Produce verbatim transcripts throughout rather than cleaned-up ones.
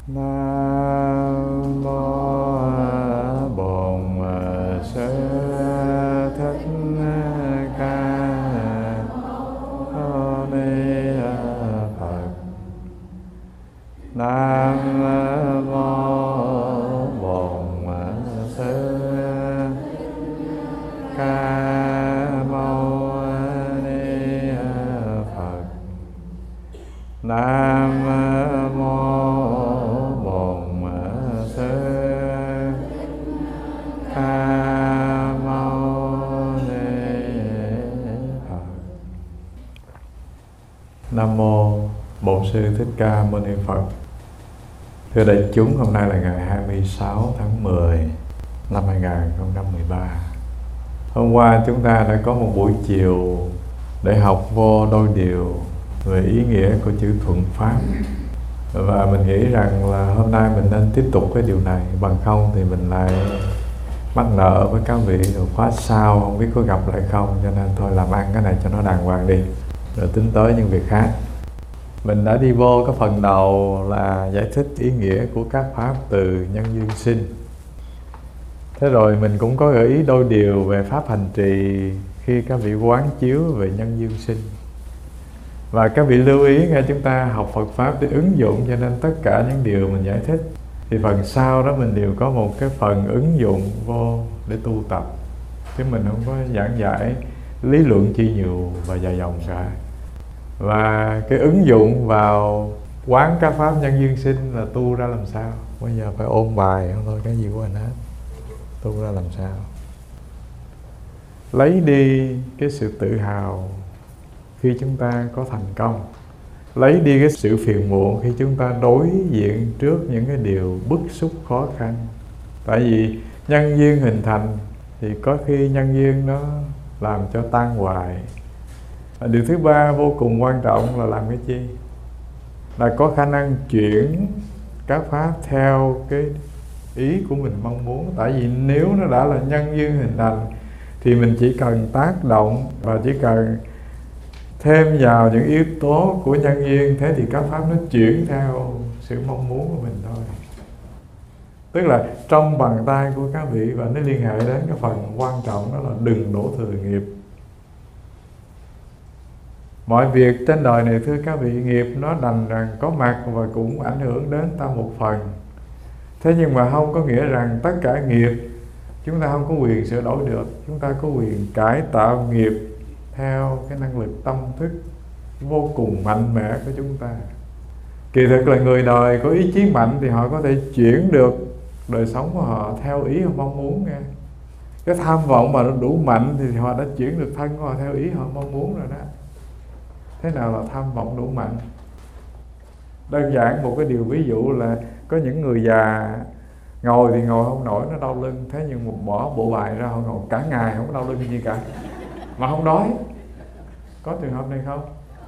Nam mô Bổn Sư Thích Ca Mâu Ni Phật. Nam mô Bổn Sư Ca Mâu Ni Phật. Nam mô Nam mô Bổn Sư Thích Ca Mâu Ni Phật. Thưa đại chúng, hôm nay là ngày hai mươi sáu tháng mười năm hai nghìn không trăm mười ba. Hôm qua chúng ta đã có một buổi chiều để học vô đôi điều về ý nghĩa của chữ thuận pháp. Và mình nghĩ rằng là hôm nay mình nên tiếp tục cái điều này, bằng không thì mình lại mắc nợ với các vị rồi khóa sau không biết có gặp lại không, cho nên thôi làm ăn cái này cho nó đàng hoàng đi, rồi tính tới những việc khác. Mình đã đi vô cái phần đầu là giải thích ý nghĩa của các pháp từ nhân duyên sinh. Thế rồi mình cũng có gợi ý đôi điều về pháp hành trì khi các vị quán chiếu về nhân duyên sinh. Và các vị lưu ý nghe, chúng ta học Phật Pháp để ứng dụng, cho nên tất cả những điều mình giải thích thì phần sau đó mình đều có một cái phần ứng dụng vô để tu tập. Chứ mình không có giảng giải lý luận chi nhiều và dài dòng cả. Và cái ứng dụng vào quán các pháp nhân duyên sinh là tu ra làm sao. Bây giờ phải ôn bài không thôi, cái gì của anh hết. Tu ra làm sao. Lấy đi cái sự tự hào khi chúng ta có thành công. Lấy đi cái sự phiền muộn khi chúng ta đối diện trước những cái điều bức xúc khó khăn. Tại vì nhân duyên hình thành thì có khi nhân duyên nó làm cho tan hoại. Điều thứ ba vô cùng quan trọng là làm cái chi? Là có khả năng chuyển các pháp theo cái ý của mình mong muốn. Tại vì nếu nó đã là nhân duyên hình thành thì mình chỉ cần tác động và chỉ cần thêm vào những yếu tố của nhân duyên, thế thì các pháp nó chuyển theo sự mong muốn của mình thôi. Tức là trong bàn tay của các vị, và nó liên hệ đến cái phần quan trọng đó là đừng đổ thừa nghiệp. Mọi việc trên đời này thưa các vị, nghiệp nó đành rằng có mặt và cũng ảnh hưởng đến ta một phần. Thế nhưng mà không có nghĩa rằng tất cả nghiệp chúng ta không có quyền sửa đổi được. Chúng ta có quyền cải tạo nghiệp theo cái năng lực tâm thức vô cùng mạnh mẽ của chúng ta. Kỳ thực là người đời có ý chí mạnh thì họ có thể chuyển được đời sống của họ theo ý họ mong muốn nghe. Cái tham vọng mà nó đủ mạnh thì họ đã chuyển được thân của họ theo ý họ mong muốn rồi đó. Thế nào là tham vọng đủ mạnh? Đơn giản một cái điều ví dụ là có những người già ngồi thì ngồi không nổi, nó đau lưng. Thế nhưng một bỏ bộ bài ra họ ngồi cả ngày không có đau lưng gì cả, mà không đói. Có trường hợp này không?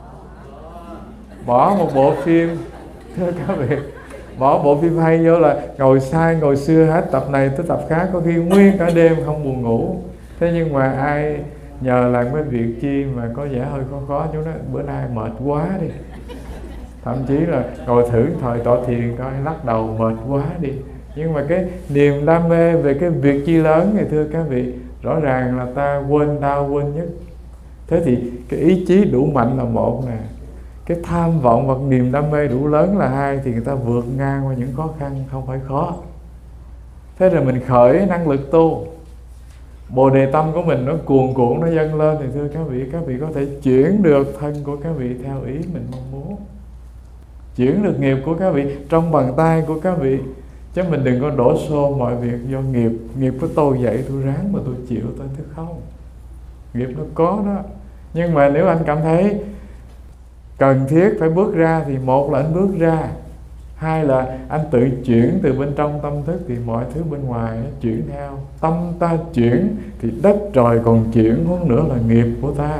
Bỏ một bộ phim, thưa các vị, bỏ bộ phim hay vô là ngồi sai ngồi xưa hết, tập này tới tập khác, có khi nguyên cả đêm không buồn ngủ. Thế nhưng mà ai nhờ làm cái việc chi mà có vẻ hơi khó khó, chú nói bữa nay mệt quá đi. Thậm chí là ngồi thử thời tọa thiền coi, lắc đầu mệt quá đi. Nhưng mà cái niềm đam mê về cái việc chi lớn thì thưa các vị, rõ ràng là ta quên đau quên nhất. Thế thì cái ý chí đủ mạnh là một nè, cái tham vọng và niềm đam mê đủ lớn là hai, thì người ta vượt ngang qua những khó khăn không phải khó. Thế rồi mình khởi năng lực tu, bồ đề tâm của mình nó cuồn cuộn, nó dâng lên, thì thưa các vị, các vị có thể chuyển được thân của các vị theo ý mình mong muốn, chuyển được nghiệp của các vị trong bàn tay của các vị. Chứ mình đừng có đổ xô mọi việc do nghiệp. Nghiệp của tôi vậy, tôi ráng mà tôi chịu tôi thức không. Nghiệp nó có đó. Nhưng mà nếu anh cảm thấy cần thiết phải bước ra thì một là anh bước ra, hai là anh tự chuyển từ bên trong tâm thức, thì mọi thứ bên ngoài nó chuyển theo. Tâm ta chuyển thì đất trời còn chuyển, hơn nữa là nghiệp của ta.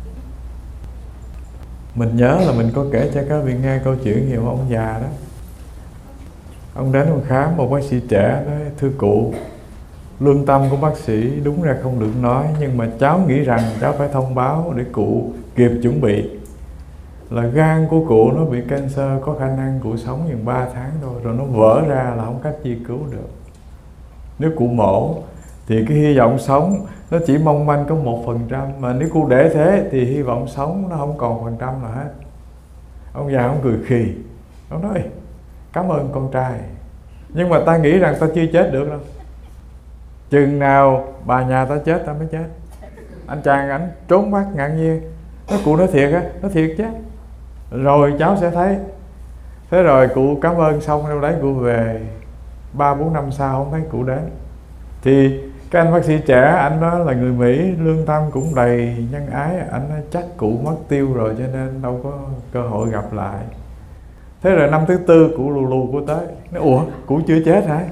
Mình nhớ là mình có kể cho các vị nghe câu chuyện nhiều ông già đó. Ông đến ông khám một bác sĩ trẻ nói: thưa cụ, lương tâm của bác sĩ đúng ra không được nói, nhưng mà cháu nghĩ rằng cháu phải thông báo để cụ kịp chuẩn bị. là gan của cụ nó bị cancer, có khả năng cụ sống chừng ba tháng thôi, rồi nó vỡ ra là không cách gì cứu được. Nếu cụ mổ thì cái hy vọng sống nó chỉ mong manh có một phần trăm, mà nếu cụ để thế thì hy vọng sống nó không còn phần trăm nào hết. Ông già ông cười khì, ông nói cảm ơn con trai, nhưng mà ta nghĩ rằng ta chưa chết được đâu. Chừng nào bà nhà ta chết ta mới chết. Anh chàng ảnh trốn mắt ngạc nhiên, nói cụ nói thiệt á, nói thiệt chứ, rồi cháu sẽ thấy. Thế rồi cụ cảm ơn xong đâu đấy cụ về, ba bốn năm sau không thấy cụ đến. Thì cái anh bác sĩ trẻ, anh đó là người Mỹ, lương tâm cũng đầy nhân ái, anh nói chắc cụ mất tiêu rồi cho nên đâu có cơ hội gặp lại. Thế rồi năm thứ tư cụ lù lù của tới, nói ủa cụ chưa chết hả?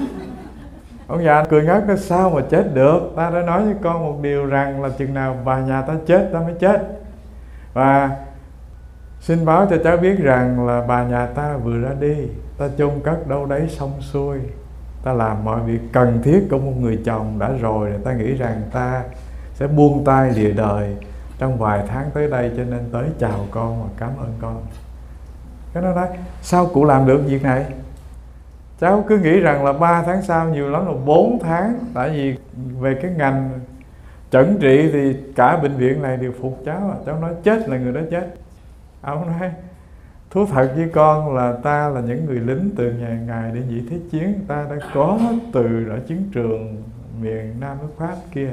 Ông già cười ngất, nói sao mà chết được, ta đã nói với con một điều rằng là chừng nào bà nhà ta chết ta mới chết. Và xin báo cho cháu biết rằng là bà nhà ta vừa ra đi, ta chôn cất đâu đấy xong xuôi, ta làm mọi việc cần thiết của một người chồng đã rồi, ta nghĩ rằng ta sẽ buông tay lìa đời trong vài tháng tới đây, cho nên tới chào con và cảm ơn con. Cái nó nói sao cụ làm được việc này? Cháu cứ nghĩ rằng là ba tháng sau, nhiều lắm là bốn tháng. Tại vì về cái ngành chẩn trị thì cả bệnh viện này đều phục cháu. Cháu nói chết là người đó chết. Ông nói thú thật với con là ta là những người lính từ nhà ngài để nhị thế chiến, ta đã có từ ở chiến trường miền Nam nước Pháp kia.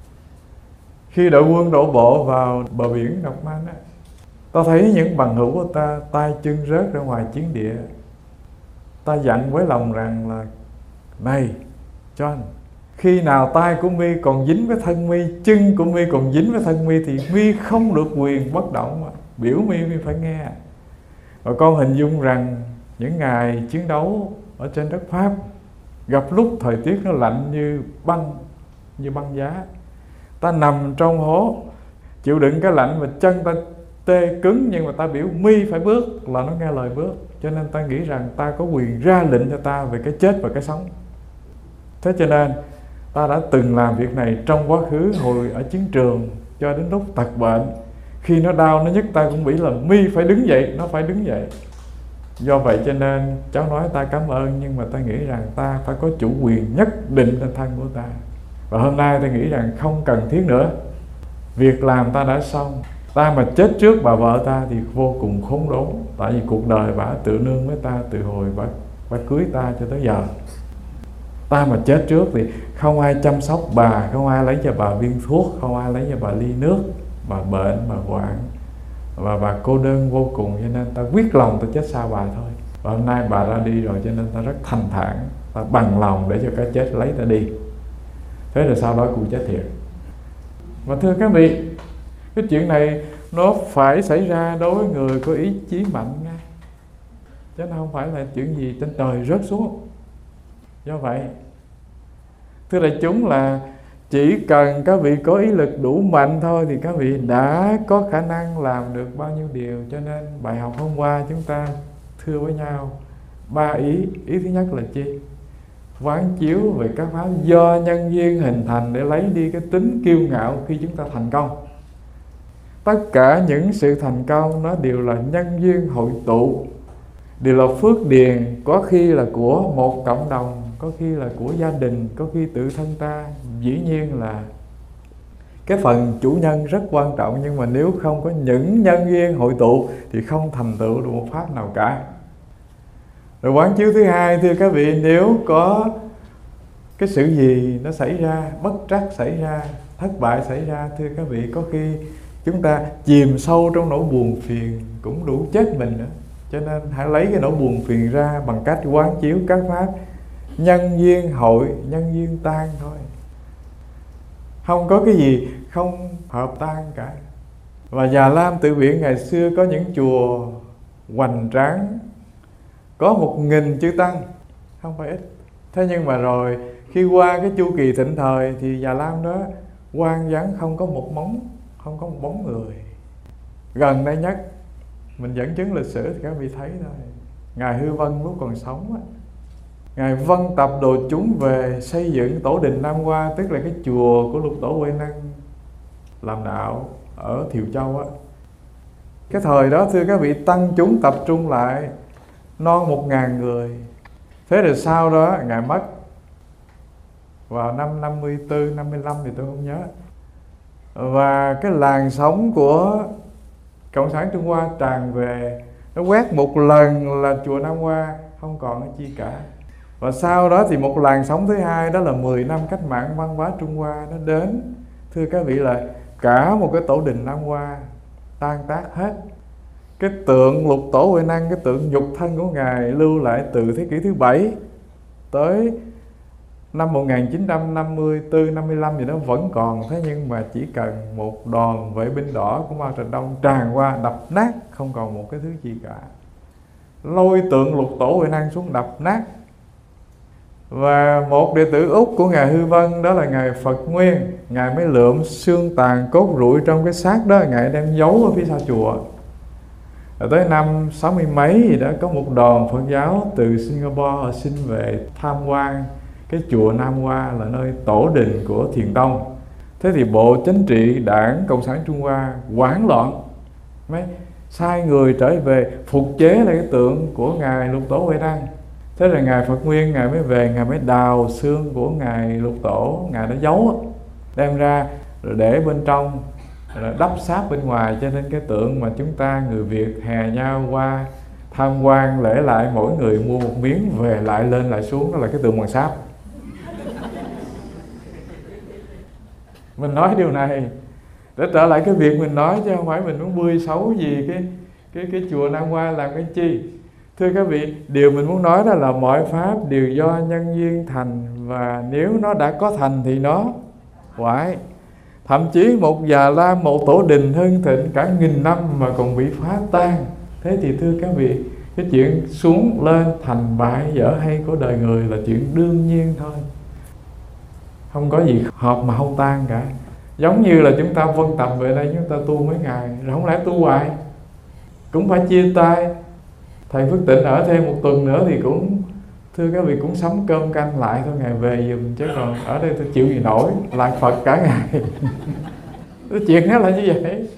Khi đội quân đổ bộ vào bờ biển Ngọc Man á, ta thấy những bằng hữu của ta tay chân rớt ra ngoài chiến địa. Ta dặn với lòng rằng là này John, khi nào tay của mi còn dính với thân mi, chân của mi còn dính với thân mi, thì mi không được quyền bất động, mà biểu mi mi phải nghe. Và con hình dung rằng những ngày chiến đấu ở trên đất Pháp, gặp lúc thời tiết nó lạnh như băng, như băng giá, ta nằm trong hố chịu đựng cái lạnh, và chân ta tê cứng, nhưng mà ta biểu mi phải bước là nó nghe lời bước. Cho nên ta nghĩ rằng ta có quyền ra lệnh cho ta về cái chết và cái sống. Thế cho nên ta đã từng làm việc này trong quá khứ, hồi ở chiến trường cho đến lúc tật bệnh. Khi nó đau nó nhức ta cũng nghĩ là mi phải đứng dậy, nó phải đứng dậy. Do vậy cho nên cháu nói ta cảm ơn, nhưng mà ta nghĩ rằng ta phải có chủ quyền nhất định trên thân của ta. Và hôm nay ta nghĩ rằng không cần thiết nữa, việc làm ta đã xong. Ta mà chết trước bà vợ ta thì vô cùng khốn đốn. Tại vì cuộc đời bà tự nương với ta từ hồi bà, bà cưới ta cho tới giờ. Ta mà chết trước thì không ai chăm sóc bà, không ai lấy cho bà viên thuốc, không ai lấy cho bà ly nước. Bà bệnh, bà hoạn, và bà cô đơn vô cùng, cho nên ta quyết lòng ta chết sau bà thôi. Và hôm nay bà ra đi rồi, cho nên ta rất thanh thản, ta bằng lòng để cho cái chết lấy ta đi. Thế rồi sau đó cụ chết thiệt. Và thưa các vị, cái chuyện này nó phải xảy ra đối với người có ý chí mạnh nha, chứ nó không phải là chuyện gì trên trời rớt xuống. Do vậy, thưa đại chúng, là chỉ cần các vị có ý lực đủ mạnh thôi thì các vị đã có khả năng làm được bao nhiêu điều. Cho nên bài học hôm qua chúng ta thưa với nhau ba ý. Ý thứ nhất là chi? Quán chiếu về các pháp do nhân duyên hình thành để lấy đi cái tính kiêu ngạo khi chúng ta thành công. Tất cả những sự thành công nó đều là nhân duyên hội tụ, đều là phước điền, có khi là của một cộng đồng, có khi là của gia đình, có khi tự thân ta. Dĩ nhiên là cái phần chủ nhân rất quan trọng, nhưng mà nếu không có những nhân duyên hội tụ thì không thành tựu được một pháp nào cả. Rồi quán chiếu thứ hai, thưa các vị, nếu có cái sự gì nó xảy ra, bất trắc xảy ra, thất bại xảy ra, thưa các vị, có khi chúng ta chìm sâu trong nỗi buồn phiền cũng đủ chết mình nữa. Cho nên hãy lấy cái nỗi buồn phiền ra bằng cách quán chiếu các pháp nhân duyên hội, nhân duyên tan thôi. Không có cái gì không hợp tan cả. Và Già Lam Tự Viện ngày xưa có những chùa hoành tráng, có một nghìn chư tăng, không phải ít. Thế nhưng mà rồi khi qua cái chu kỳ thịnh thời thì Già Lam đó hoang vắng, không có một móng, không có một bóng người. Gần đây nhất mình dẫn chứng lịch sử thì các vị thấy thôi, Ngài Hư Vân lúc còn sống á, Ngài vân tập đồ chúng về xây dựng tổ đình Nam Hoa, tức là cái chùa của Lục Tổ Huệ Năng làm đạo ở Thiều Châu á. Cái thời đó thưa các vị, tăng chúng tập trung lại non một ngàn người. Thế rồi sau đó Ngài mất vào năm năm mươi tư, năm mươi lăm thì tôi không nhớ. Và cái làn sóng của Cộng sản Trung Hoa tràn về, nó quét một lần là chùa Nam Hoa không còn cái chi cả. Và sau đó thì một làn sóng thứ hai, đó là mười năm cách mạng văn hóa Trung Hoa nó đến. Thưa các vị, là cả một cái tổ đình Nam Hoa tan tác hết. Cái tượng Lục Tổ Huệ Năng, cái tượng nhục thân của Ngài lưu lại từ thế kỷ thứ bảy tới năm một nghìn chín trăm năm mươi tư, năm mươi lăm thì nó vẫn còn. Thế nhưng mà chỉ cần một đoàn vệ binh đỏ của Mao Trạch Đông tràn qua đập nát, không còn một cái thứ gì cả. Lôi tượng Lục Tổ Huệ Năng xuống đập nát. Và một đệ tử Úc của Ngài Hư Vân, đó là Ngài Phật Nguyên, Ngài mới lượm xương tàn cốt rủi trong cái xác đó, Ngài đem giấu ở phía sau chùa. Rồi tới năm sáu mươi mấy thì đã có một đoàn Phật giáo từ Singapore xin về tham quan cái chùa Nam Hoa là nơi tổ đình của Thiền Tông. Thế thì Bộ Chính trị Đảng Cộng sản Trung Hoa hoảng loạn, mới sai người trở về phục chế lại cái tượng của Ngài Lục Tổ Huệ Năng. Thế là Ngài Phật Nguyên, Ngài mới về, Ngài mới đào xương của Ngài Lục Tổ, Ngài đã giấu, đem ra rồi để bên trong, rồi đắp sáp bên ngoài. Cho nên cái tượng mà chúng ta người Việt hè nhau qua tham quan lễ lại, mỗi người mua một miếng về lại lên lại xuống, đó là cái tượng bằng sáp. Mình nói điều này để trở lại cái việc mình nói, chứ không phải mình muốn bươi xấu gì cái cái cái chùa Nam Hoa làm cái chi. Thưa các vị, điều mình muốn nói đó là mọi pháp đều do nhân duyên thành, và nếu nó đã có thành thì nó hoại. Thậm chí một Già Lam, một tổ đình hưng thịnh cả nghìn năm mà còn bị phá tan. Thế thì thưa các vị, cái chuyện xuống lên thành bại dở hay của đời người là chuyện đương nhiên thôi. Không có gì hợp mà không tan cả. Giống như là chúng ta vân tập về đây, chúng ta tu mấy ngày rồi không lẽ tu hoài, cũng phải chia tay. Thầy Phước Tịnh ở thêm một tuần nữa thì cũng, thưa các vị, cũng sắm cơm canh lại thôi, Ngài về giùm, chứ còn ở đây tôi chịu gì nổi, lạc Phật cả ngày. Cái chuyện đó là như vậy.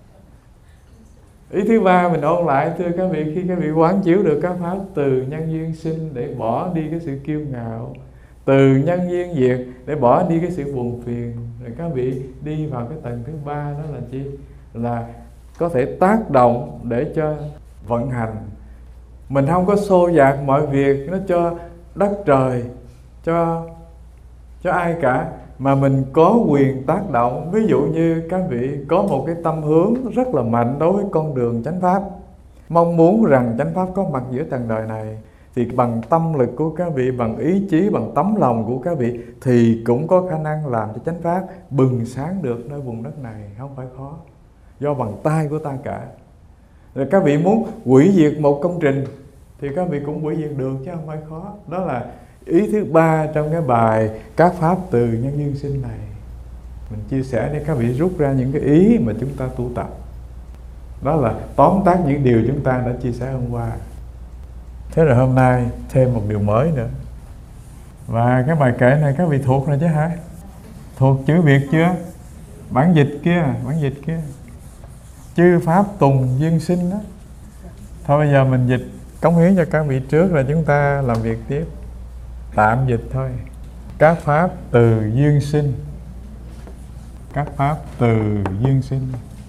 Ý thứ ba mình ôn lại, thưa các vị, khi các vị quán chiếu được các pháp từ nhân duyên sinh để bỏ đi cái sự kiêu ngạo, từ nhân duyên diệt để bỏ đi cái sự buồn phiền, rồi các vị đi vào cái tầng thứ ba, đó là chi? Là có thể tác động để cho vận hành. Mình không có xô dạt mọi việc nó cho đất trời, cho cho ai cả, mà mình có quyền tác động. Ví dụ như các vị có một cái tâm hướng rất là mạnh đối với con đường chánh pháp, mong muốn rằng chánh pháp có mặt giữa trần đời này, thì bằng tâm lực của các vị, bằng ý chí, bằng tấm lòng của các vị thì cũng có khả năng làm cho chánh pháp bừng sáng được nơi vùng đất này, không phải khó, do bằng tay của ta cả. Rồi các vị muốn hủy diệt một công trình thì các vị cũng hủy diệt được, chứ không phải khó. Đó là ý thứ ba trong cái bài các pháp từ nhân duyên sinh này. Mình chia sẻ để các vị rút ra những cái ý mà chúng ta tu tập. Đó là tóm tắt những điều chúng ta đã chia sẻ hôm qua. Thế rồi hôm nay thêm một điều mới nữa. Và cái bài kệ này các vị thuộc rồi chứ hả? Thuộc chữ Việt chưa? Bản dịch kia, bản dịch kia. Chư pháp tùng duyên sinh đó. Thôi bây giờ mình dịch cống hiến cho các vị trước rồi chúng ta làm việc tiếp. Tạm dịch thôi. Các pháp từ duyên sinh. Các pháp từ duyên sinh.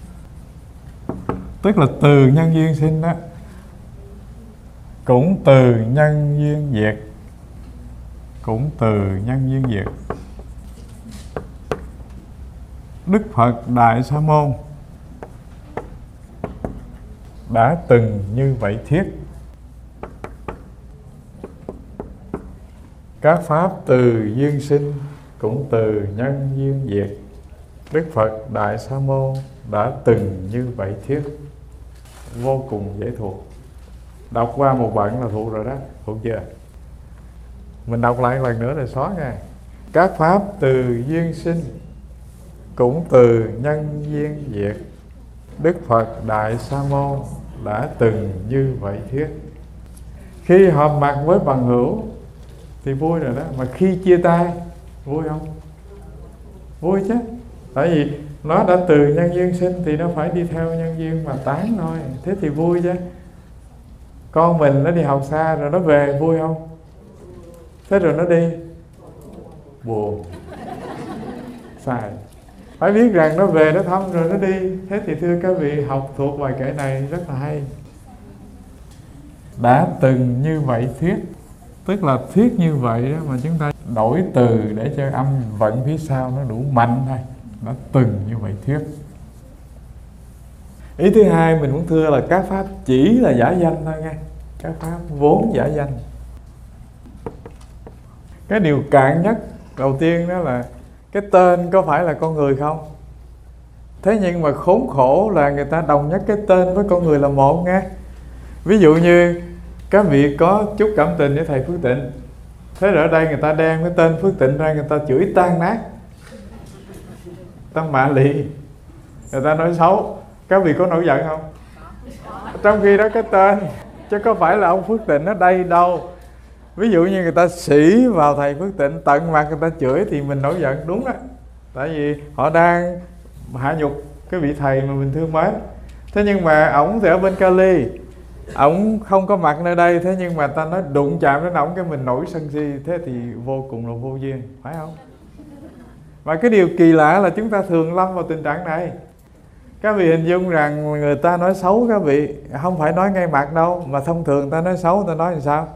Tức là từ nhân duyên sinh đó, cũng từ nhân duyên diệt, cũng từ nhân duyên diệt. Đức Phật Đại Sa Môn đã từng như vậy thiết. Các pháp từ duyên sinh cũng từ nhân duyên diệt. Đức Phật Đại Sa Môn đã từng như vậy thiết. Vô cùng dễ thuộc. Đọc qua một đoạn là thuộc rồi đó, thuộc chưa? Mình đọc lại lần nữa rồi xóa nha. Các pháp từ duyên sinh cũng từ nhân duyên diệt. Đức Phật Đại Sa Môn đã từng như vậy thiết. Khi họp mặt với bằng hữu thì vui rồi đó, mà khi chia tay vui không? Vui chứ. Tại vì Nó đã từ nhân duyên sinh thì nó phải đi theo nhân duyên mà tán thôi. Thế thì vui chứ. Con mình nó đi học xa rồi nó về vui không? Thế rồi nó đi buồn. Sai. Phải biết rằng nó về nó thăm rồi nó đi. Thế thì thưa các vị, học thuộc bài kệ này rất là hay. Đã từng như vậy thuyết, tức là thuyết như vậy đó, mà chúng ta đổi từ để cho âm vận phía sau nó đủ mạnh thôi. Đã từng như vậy thuyết. Ý thứ hai mình muốn thưa là các pháp chỉ là giả danh thôi nghe. Các pháp vốn giả danh. Cái điều cạn nhất đầu tiên đó là cái tên có phải là con người không? Thế nhưng mà khốn khổ là người ta đồng nhất cái tên với con người là một nghe. Ví dụ như các vị có chút cảm tình với thầy Phước Tịnh, thế rồi ở đây người ta đem cái tên Phước Tịnh ra, người ta chửi tan nát, ta mạ lì, người ta nói xấu, các vị có nổi giận không? Trong khi đó cái tên, chứ có phải là ông Phước Tịnh ở đây đâu. Ví dụ như người ta sĩ vào thầy Phước Tịnh, tận mặt người ta chửi thì mình nổi giận, đúng đó. Tại vì họ đang hạ nhục cái vị thầy mà mình thương mến. Thế nhưng mà ổng thì ở bên Cali, ổng không có mặt nơi đây, thế nhưng mà ta nói đụng chạm đến ổng cái mình nổi sân si, thế thì vô cùng là vô duyên, phải không? Và cái điều kỳ lạ là chúng ta thường lâm vào tình trạng này. Các vị hình dung rằng người ta nói xấu các vị, không phải nói ngay mặt đâu, mà thông thường ta nói xấu, ta nói làm sao?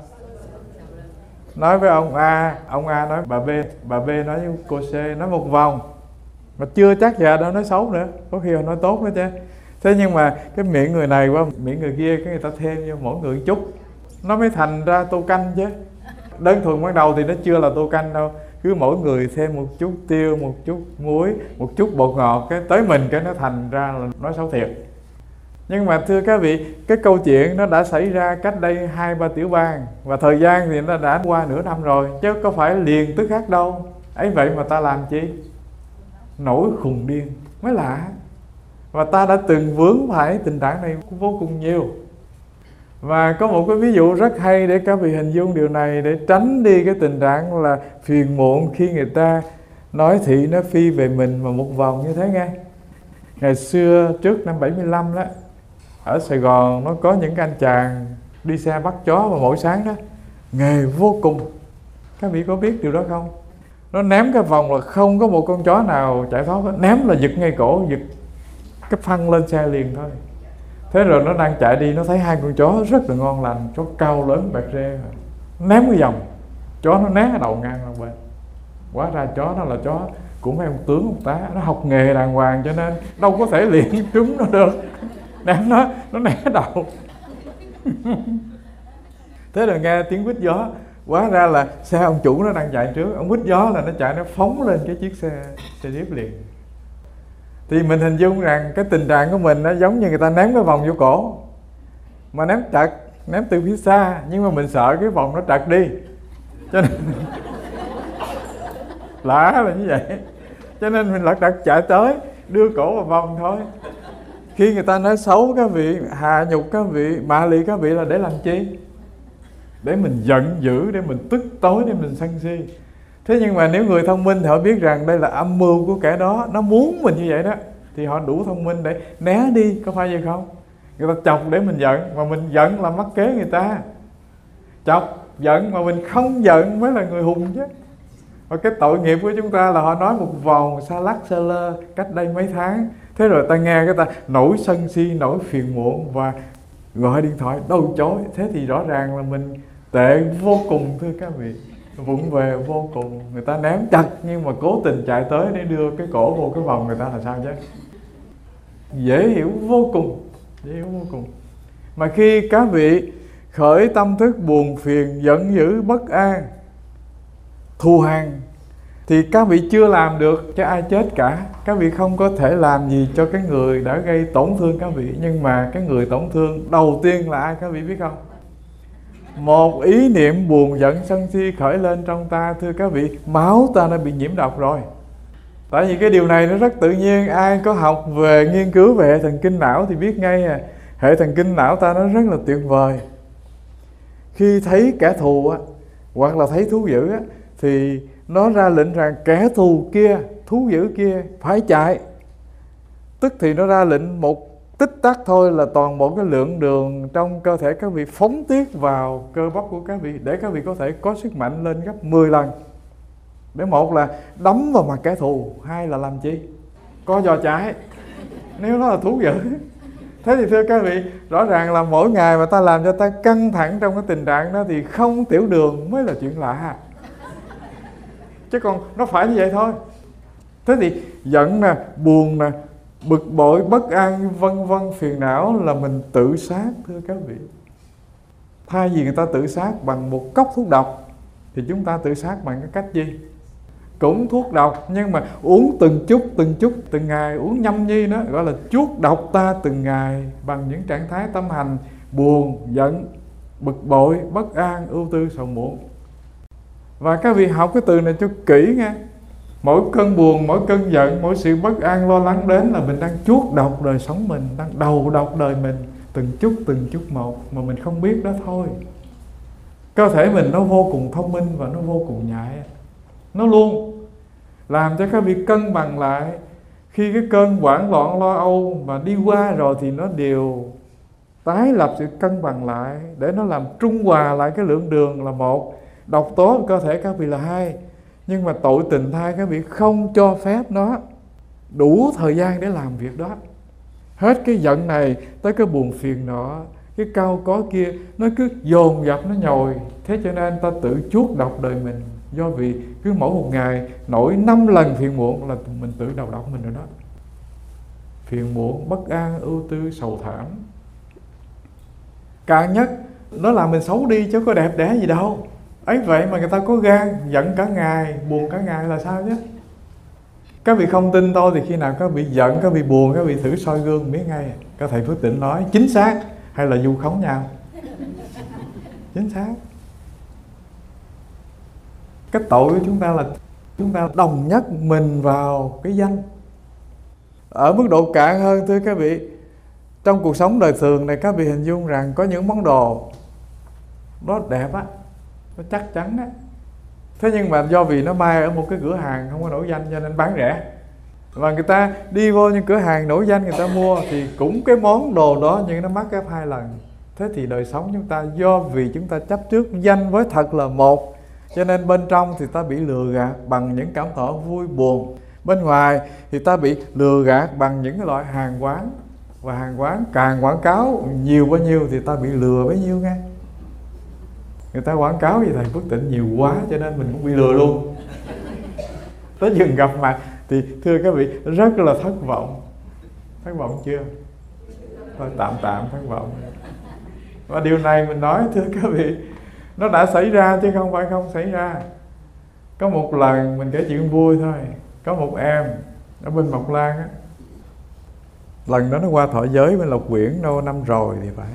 Nói với ông A, ông A nói bà B, bà B nói với cô C, nói một vòng, mà chưa chắc giờ đâu nói xấu nữa, có khi họ nói tốt nữa chứ. Thế nhưng mà cái miệng người này qua miệng người kia, cái người ta thêm vô mỗi người chút, nó mới thành ra tô canh chứ. Đơn thuần ban đầu thì nó chưa là tô canh đâu, cứ mỗi người thêm một chút tiêu, một chút muối, một chút bột ngọt, cái tới mình cái nó thành ra là nói xấu thiệt. Nhưng mà thưa các vị, cái câu chuyện nó đã xảy ra cách đây hai ba tiểu bang, và thời gian thì nó đã qua nửa năm rồi, chứ có phải liền tức khắc đâu. Ấy vậy mà ta làm chi? Nổi khùng điên, mới lạ. Và ta đã từng vướng phải tình trạng này vô cùng nhiều. Và có một cái ví dụ rất hay để các vị hình dung điều này, để tránh đi cái tình trạng là phiền muộn khi người ta nói thị nói phi về mình mà một vòng như thế nghe. Ngày xưa trước năm bảy mươi lăm đó, ở Sài Gòn nó có những anh chàng đi xe bắt chó vào mỗi sáng đó, nghề vô cùng. Các vị có biết điều đó không? Nó ném cái vòng là không có một con chó nào chạy thoát hết, ném là giật ngay cổ, giật cái phăng lên xe liền thôi. Thế rồi nó đang chạy đi, nó thấy hai con chó rất là ngon lành, chó cao lớn bẹt rê, ném cái vòng, chó nó né cái đầu ngang qua bên. Hóa ra chó nó là chó của mấy ông tướng ông tá, nó học nghề đàng hoàng cho nên đâu có thể liền trúng nó được, ném nó, nó né đầu. Thế rồi nghe tiếng huýt gió, hóa ra là xe ông chủ nó đang chạy trước, ông huýt gió là nó chạy, nó phóng lên cái chiếc xe xe điếp liền. Thì mình hình dung rằng cái tình trạng của mình nó giống như người ta ném cái vòng vô cổ, mà ném trật, ném từ phía xa, nhưng mà mình sợ cái vòng nó trật đi, cho nên lạ là như vậy, cho nên mình lật đật chạy tới đưa cổ vào vòng thôi. Khi người ta nói xấu các vị, hạ nhục các vị, mạ lị các vị là để làm chi? Để mình giận dữ, để mình tức tối, để mình sân si. Thế nhưng mà nếu người thông minh thì họ biết rằng đây là âm mưu của kẻ đó, nó muốn mình như vậy đó, thì họ đủ thông minh để né đi, có phải vậy không? Người ta chọc để mình giận, mà mình giận là mắc kế người ta. Chọc, giận mà mình không giận mới là người hùng chứ. Và cái tội nghiệp của chúng ta là họ nói một vòng xa lắc xa lơ cách đây mấy tháng, thế rồi ta nghe cái ta nổi sân si, nổi phiền muộn và gọi điện thoại đâu chối. Thế thì rõ ràng là mình tệ vô cùng thưa các vị, vụng về vô cùng. Người ta ném chặt nhưng mà cố tình chạy tới để đưa cái cổ vô cái vòng người ta là sao chứ? Dễ hiểu vô cùng, dễ hiểu vô cùng. Mà khi các vị khởi tâm thức buồn phiền, giận dữ, bất an, thù hằn, thì các vị chưa làm được cho ai chết cả. Các vị không có thể làm gì cho cái người đã gây tổn thương các vị. Nhưng mà cái người tổn thương đầu tiên là ai các vị biết không? Một ý niệm buồn giận sân si khởi lên trong ta, thưa các vị, máu ta đã bị nhiễm độc rồi. Tại vì cái điều này nó rất tự nhiên. Ai có học về nghiên cứu về hệ thần kinh não thì biết ngay à, hệ thần kinh não ta nó rất là tuyệt vời. Khi thấy kẻ thù á, hoặc là thấy thú dữ á, thì nó ra lệnh rằng kẻ thù kia, thú dữ kia phải chạy. Tức thì nó ra lệnh một tích tắc thôi là toàn bộ cái lượng đường trong cơ thể các vị phóng tiết vào cơ bắp của các vị, để các vị có thể có sức mạnh lên gấp mười lần. Để một là đấm vào mặt kẻ thù, hai là làm chi? Có giò chải, nếu nó là thú dữ. Thế thì thưa các vị, rõ ràng là mỗi ngày mà ta làm cho ta căng thẳng trong cái tình trạng đó thì không tiểu đường mới là chuyện lạ. Chứ còn nó phải như vậy thôi. Thế thì giận nè, buồn nè, bực bội, bất an, vân vân, phiền não là mình tự sát thưa các vị. Thay vì người ta tự sát bằng một cốc thuốc độc thì chúng ta tự sát bằng cái cách gì? Cũng thuốc độc, nhưng mà uống từng chút từng chút từng ngày, uống nhâm nhi đó, gọi là chuốc độc ta từng ngày bằng những trạng thái tâm hành buồn, giận, bực bội, bất an, ưu tư, sầu muộn. Và các vị học cái từ này cho kỹ nha. Mỗi cơn buồn, mỗi cơn giận, mỗi sự bất an lo lắng đến là mình đang chuốc độc đời sống mình, đang đầu độc đời mình từng chút từng chút một mà mình không biết đó thôi. Cơ thể mình nó vô cùng thông minh và nó vô cùng nhạy. Nó luôn làm cho các vị cân bằng lại. Khi cái cơn hoảng loạn lo âu mà đi qua rồi thì nó đều tái lập sự cân bằng lại, để nó làm trung hòa lại cái lượng đường là một, độc tố cơ thể các vị là hai. Nhưng mà tội tình thai các vị không cho phép nó đủ thời gian để làm việc đó. Hết cái giận này tới cái buồn phiền nọ, cái cao có kia, nó cứ dồn dập, nó nhồi. Thế cho nên ta tự chuốc độc đời mình. Do vì cứ mỗi một ngày nổi năm lần phiền muộn là mình tự đầu độc mình rồi đó. Phiền muộn, bất an, ưu tư, sầu thảm. Càng nhất nó làm mình xấu đi chứ có đẹp đẽ gì đâu. Ấy vậy mà người ta có gan giận cả ngày, buồn cả ngày là sao chứ? Các vị không tin tôi thì khi nào các vị giận, các vị buồn, các vị thử soi gương biết ngay. Các thầy Phước Tịnh nói chính xác hay là vu khống nhau? Chính xác. Cái tội của chúng ta là chúng ta đồng nhất mình vào cái danh. Ở mức độ cạn hơn thưa các vị, trong cuộc sống đời thường này các vị hình dung rằng có những món đồ nó đẹp á, nó chắc chắn á. Thế nhưng mà do vì nó mai ở một cái cửa hàng không có nổi danh cho nên bán rẻ. Và người ta đi vô những cửa hàng nổi danh người ta mua thì cũng cái món đồ đó nhưng nó mắc gấp hai lần. Thế thì đời sống chúng ta do vì chúng ta chấp trước danh với thật là một, cho nên bên trong thì ta bị lừa gạt bằng những cảm thọ vui buồn. Bên ngoài thì ta bị lừa gạt bằng những cái loại hàng quán. Và hàng quán càng quảng cáo nhiều bao nhiêu thì ta bị lừa bấy nhiêu nghe. Người ta quảng cáo gì thầy Phước Tịnh nhiều quá cho nên mình cũng bị lừa luôn. Tới chừng gặp mặt thì thưa các vị rất là thất vọng. Thất vọng chưa? Thôi tạm tạm thất vọng. Và điều này mình nói thưa các vị, nó đã xảy ra chứ không phải không xảy ra. Có một lần mình kể chuyện vui thôi. Có một em ở bên Mộc Lan á, lần đó nó qua thọ giới bên Lộc Quyển đâu năm rồi thì phải.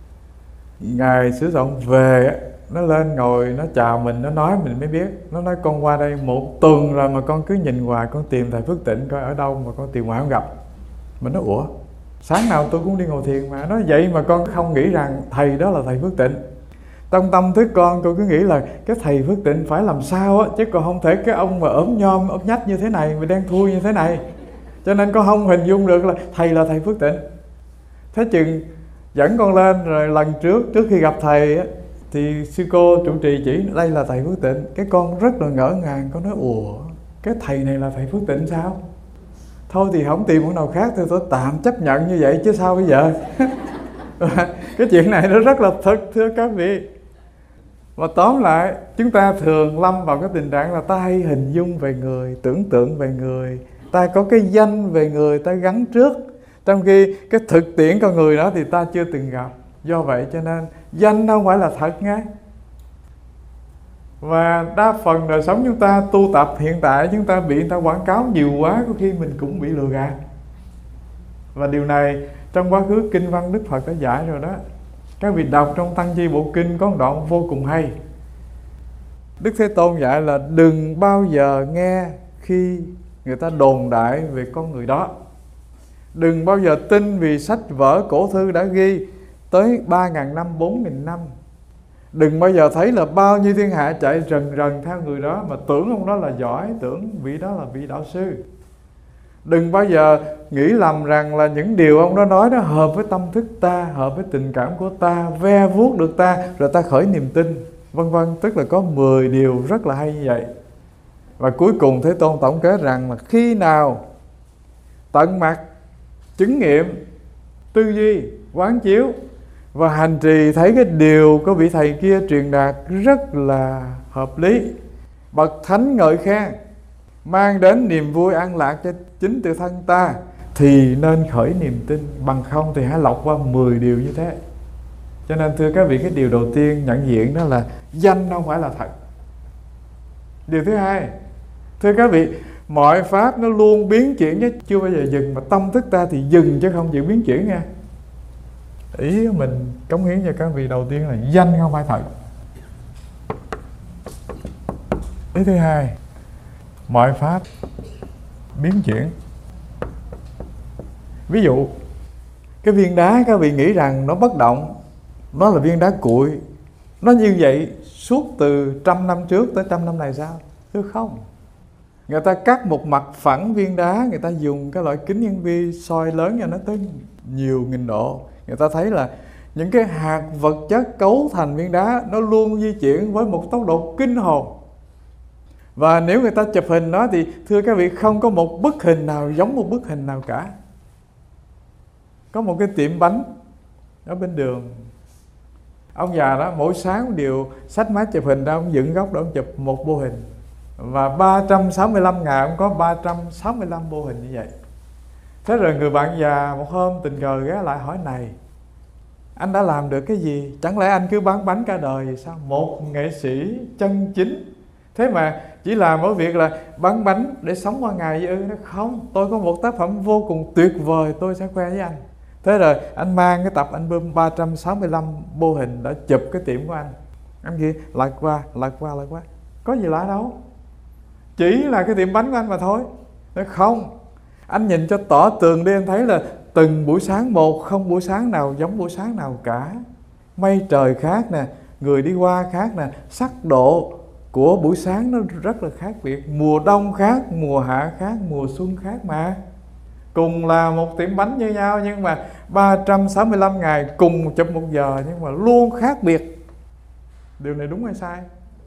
Ngày sửa soạn về nó lên ngồi nó chào mình, nó nói mình mới biết. Nó nói con qua đây một tuần rồi mà con cứ nhìn hoài, con tìm thầy Phước Tịnh coi ở đâu mà con tìm hoài không gặp. Mình nói ủa, sáng nào tôi cũng đi ngồi thiền mà. Nói vậy mà con không nghĩ rằng thầy đó là thầy Phước Tịnh. Trong tâm thức con, con cứ nghĩ là cái thầy Phước Tịnh phải làm sao á, chứ còn không thể cái ông mà ốm nhom, ốm nhách như thế này, mà đen thui như thế này. Cho nên con không hình dung được là thầy là thầy Phước Tịnh. Thế chừng dẫn con lên rồi lần trước, trước khi gặp thầy á, thì sư cô trụ trì chỉ đây là thầy Phước Tịnh. Cái con rất là ngỡ ngàng, con nói ủa, cái thầy này là thầy Phước Tịnh sao? Thôi thì không tìm một nào khác thì tôi tạm chấp nhận như vậy chứ sao bây giờ. Cái chuyện này nó rất là thật thưa các vị. Và tóm lại, chúng ta thường lâm vào cái tình trạng là ta hay hình dung về người, tưởng tượng về người, ta có cái danh về người ta gắn trước, trong khi cái thực tiễn con người đó thì ta chưa từng gặp. Do vậy cho nên danh không phải là thật nghe. Và đa phần đời sống chúng ta tu tập hiện tại chúng ta bị người ta quảng cáo nhiều quá, có khi mình cũng bị lừa gạt. Và điều này trong quá khứ kinh văn Đức Phật đã dạy rồi đó. Các vị đọc trong Tăng Chi Bộ Kinh có một đoạn vô cùng hay. Đức Thế Tôn dạy là đừng bao giờ nghe khi người ta đồn đại về con người đó. Đừng bao giờ tin vì sách vở cổ thư đã ghi tới ba ngàn năm, bốn nghìn năm. Đừng bao giờ thấy là bao nhiêu thiên hạ chạy rần rần theo người đó mà tưởng ông đó là giỏi, tưởng vị đó là vị đạo sư. Đừng bao giờ nghĩ lầm rằng là những điều ông đó nói đó hợp với tâm thức ta, hợp với tình cảm của ta, ve vuốt được ta, rồi ta khởi niềm tin, vân vân. Tức là có mười điều rất là hay như vậy. Và cuối cùng Thế Tôn tổng kết rằng là khi nào tận mặt chứng nghiệm, tư duy, quán chiếu và hành trì thấy cái điều của vị thầy kia truyền đạt rất là hợp lý, bậc thánh ngợi khen, mang đến niềm vui an lạc cho chính tự thân ta, thì nên khởi niềm tin. Bằng không thì hãy lọc qua mười điều như thế. Cho nên thưa các vị, cái điều đầu tiên nhận diện đó là danh không phải là thật. Điều thứ hai, thưa các vị, mọi pháp nó luôn biến chuyển chứ chưa bao giờ dừng, mà tâm thức ta thì dừng chứ không chịu biến chuyển nha. Ý mình cống hiến cho các vị đầu tiên là danh không phải thật. Ý thứ hai, mọi pháp biến chuyển. Ví dụ cái viên đá các vị nghĩ rằng nó bất động, nó là viên đá cuội, nó như vậy suốt từ trăm năm trước tới trăm năm này sao? Thưa không. Người ta cắt một mặt phẳng viên đá, người ta dùng cái loại kính hiển vi soi lớn cho nó tới nhiều nghìn độ. Người ta thấy là những cái hạt vật chất cấu thành viên đá nó luôn di chuyển với một tốc độ kinh hồn. Và nếu người ta chụp hình nó thì thưa các vị, không có một bức hình nào giống một bức hình nào cả. Có một cái tiệm bánh ở bên đường, ông già đó mỗi sáng đều xách máy chụp hình ra, ông dựng góc để ông chụp một bô hình. Và ba trăm sáu mươi lăm ngày ông có ba trăm sáu mươi lăm bô hình như vậy. Thế rồi người bạn già một hôm tình cờ ghé lại hỏi: này, anh đã làm được cái gì? Chẳng lẽ anh cứ bán bánh cả đời vậy sao? Một nghệ sĩ chân chính thế mà chỉ làm ở việc là bán bánh để sống qua ngày vậy ư? Nó không, tôi có một tác phẩm vô cùng tuyệt vời, tôi sẽ khoe với anh. Thế rồi anh mang cái tập album ba trăm sáu mươi lăm bô hình đã chụp cái tiệm của anh. Anh kia lật qua, lật qua, lật qua. Có gì lạ đâu, chỉ là cái tiệm bánh của anh mà thôi. Nói không, anh nhìn cho tỏ tường đi, anh thấy là từng buổi sáng một, không buổi sáng nào giống buổi sáng nào cả. Mây trời khác nè, người đi qua khác nè, sắc độ của buổi sáng nó rất là khác biệt. Mùa đông khác, mùa hạ khác, mùa xuân khác mà. Cùng là một tiệm bánh như nhau, nhưng mà ba trăm sáu mươi lăm ngày cùng chụp một giờ, nhưng mà luôn khác biệt. Điều này đúng hay sai?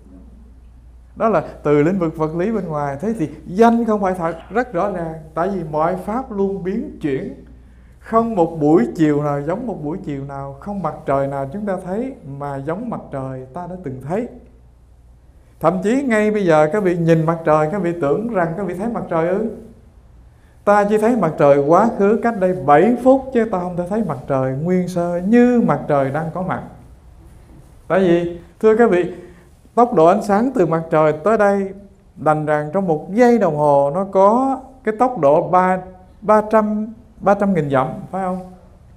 Đó là từ lĩnh vực vật lý bên ngoài. Thế thì danh không phải thật, rất rõ ràng. Tại vì mọi pháp luôn biến chuyển. Không một buổi chiều nào giống một buổi chiều nào, không mặt trời nào chúng ta thấy mà giống mặt trời ta đã từng thấy. Thậm chí ngay bây giờ các vị nhìn mặt trời, các vị tưởng rằng các vị thấy mặt trời ư? Ta chỉ thấy mặt trời quá khứ cách đây bảy phút, chứ ta không thể thấy mặt trời nguyên sơ như mặt trời đang có mặt. Tại vì thưa các vị, tốc độ ánh sáng từ mặt trời tới đây đành rằng trong một giây đồng hồ nó có cái tốc độ ba trăm nghìn dặm, phải không?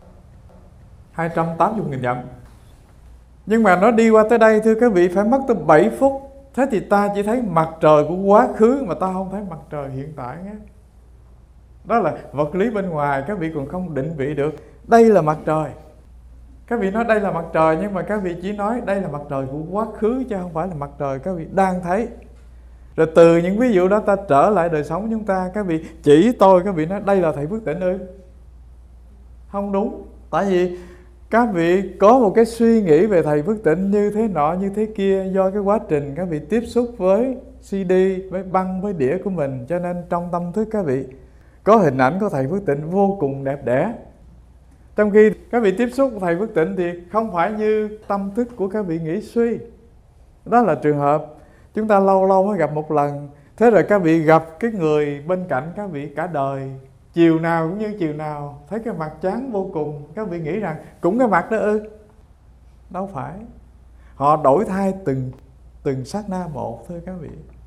hai trăm tám mươi nghìn dặm. Nhưng mà nó đi qua tới đây thưa các vị phải mất tới bảy phút. Thế thì ta chỉ thấy mặt trời của quá khứ mà ta không thấy mặt trời hiện tại nhé. Đó là vật lý bên ngoài, các vị còn không định vị được đây là mặt trời. Các vị nói đây là mặt trời, nhưng mà các vị chỉ nói đây là mặt trời của quá khứ, chứ không phải là mặt trời các vị đang thấy. Rồi từ những ví dụ đó ta trở lại đời sống chúng ta, các vị chỉ tôi, các vị nói đây là thầy Phước Tịnh ư? Không đúng. Tại vì các vị có một cái suy nghĩ về thầy Phước Tịnh như thế nọ như thế kia, do cái quá trình các vị tiếp xúc với xê đê, với băng, với đĩa của mình, cho nên trong tâm thức các vị có hình ảnh của thầy Phước Tịnh vô cùng đẹp đẽ. Trong khi các vị tiếp xúc với thầy Phước Tịnh thì không phải như tâm thức của các vị nghĩ suy. Đó là trường hợp chúng ta lâu lâu mới gặp một lần. Thế rồi các vị gặp cái người bên cạnh các vị cả đời, chiều nào cũng như chiều nào, thấy cái mặt chán vô cùng, các vị nghĩ rằng cũng cái mặt đó ư? Đâu phải. Họ đổi thay từng từng sát na một thôi các vị.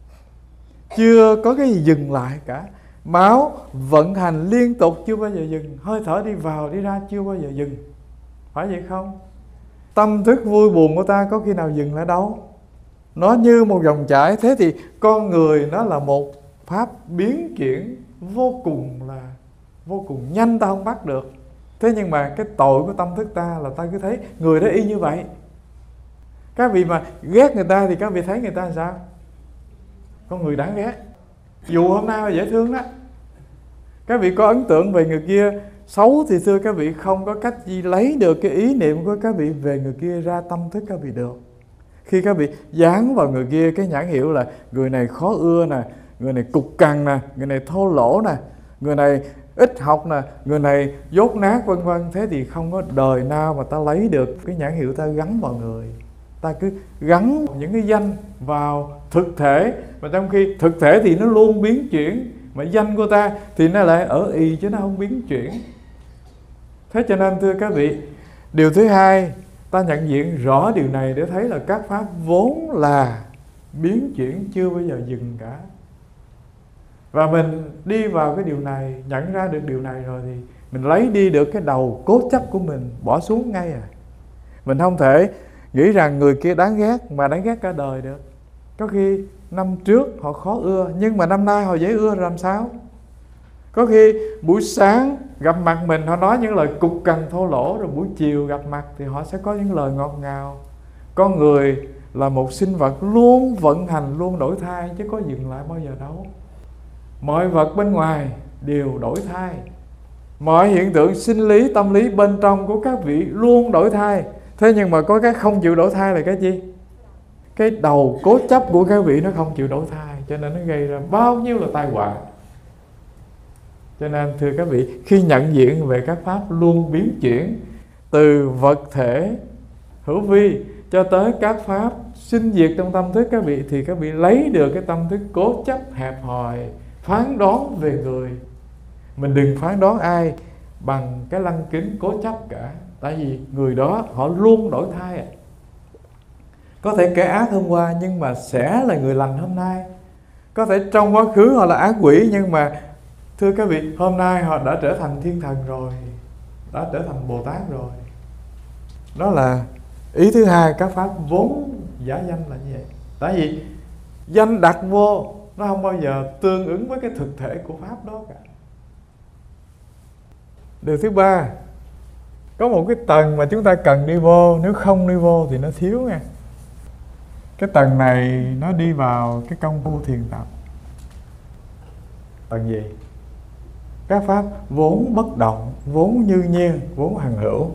Chưa có cái gì dừng lại cả. Máu vận hành liên tục chưa bao giờ dừng. Hơi thở đi vào đi ra chưa bao giờ dừng. Phải vậy không? Tâm thức vui buồn của ta có khi nào dừng lại đâu. Nó như một dòng chảy. Thế thì con người nó là một pháp biến chuyển vô cùng là vô cùng nhanh, ta không bắt được. Thế nhưng mà cái tội của tâm thức ta là ta cứ thấy người đó y như vậy. Các vị mà ghét người ta thì các vị thấy người ta làm sao? Con người đáng ghét. Dù hôm nay là dễ thương đó, Các vị có ấn tượng về người kia xấu thì thưa các vị không có cách gì lấy được cái ý niệm của các vị về người kia ra tâm thức các vị được. Khi các vị dán vào người kia cái nhãn hiệu là người này khó ưa nè, người này cục cằn nè, người này thô lỗ nè, người này ít học nè, người này dốt nát vân vân, thế thì không có đời nào mà ta lấy được cái nhãn hiệu ta gắn vào người. Ta cứ gắn những cái danh vào thực thể, mà trong khi thực thể thì nó luôn biến chuyển, mà danh của ta thì nó lại ở ì chứ nó không biến chuyển. Thế cho nên thưa các vị, điều thứ hai ta nhận diện rõ điều này để thấy là các pháp vốn là biến chuyển, chưa bao giờ dừng cả. Và mình đi vào cái điều này, nhận ra được điều này rồi thì mình lấy đi được cái đầu cố chấp của mình, bỏ xuống ngay à. Mình không thể nghĩ rằng người kia đáng ghét mà đáng ghét cả đời được. Có khi năm trước họ khó ưa, nhưng mà năm nay họ dễ ưa rồi làm sao? Có khi buổi sáng gặp mặt mình họ nói những lời cục cằn thô lỗ, rồi buổi chiều gặp mặt thì họ sẽ có những lời ngọt ngào. Con người là một sinh vật luôn vận hành, luôn đổi thay, chứ có dừng lại bao giờ đâu. Mọi vật bên ngoài đều đổi thay. Mọi hiện tượng sinh lý, tâm lý bên trong của các vị luôn đổi thay. Thế nhưng mà có cái không chịu đổi thay là cái gì? Cái đầu cố chấp của các vị nó không chịu đổi thay, cho nên nó gây ra bao nhiêu là tai họa. Cho nên thưa các vị, khi nhận diện về các pháp luôn biến chuyển, từ vật thể hữu vi cho tới các pháp sinh diệt trong tâm thức các vị, thì các vị lấy được cái tâm thức cố chấp hẹp hòi, phán đoán về người. Mình đừng phán đoán ai bằng cái lăng kính cố chấp cả. Tại vì người đó họ luôn đổi thay. Có thể kẻ ác hôm qua nhưng mà sẽ là người lành hôm nay. Có thể trong quá khứ họ là ác quỷ, nhưng mà thưa các vị, hôm nay họ đã trở thành thiên thần rồi, đã trở thành Bồ Tát rồi. Đó là ý thứ hai, các pháp vốn giả danh là như vậy. Tại vì danh đặt vô nó không bao giờ tương ứng với cái thực thể của pháp đó cả. Điều thứ ba, có một cái tầng mà chúng ta cần đi vô, nếu không đi vô thì nó thiếu nha. Cái tầng này nó đi vào cái công phu thiền tập. Tầng gì? Các pháp vốn bất động, vốn như nhiên, vốn hằng hữu.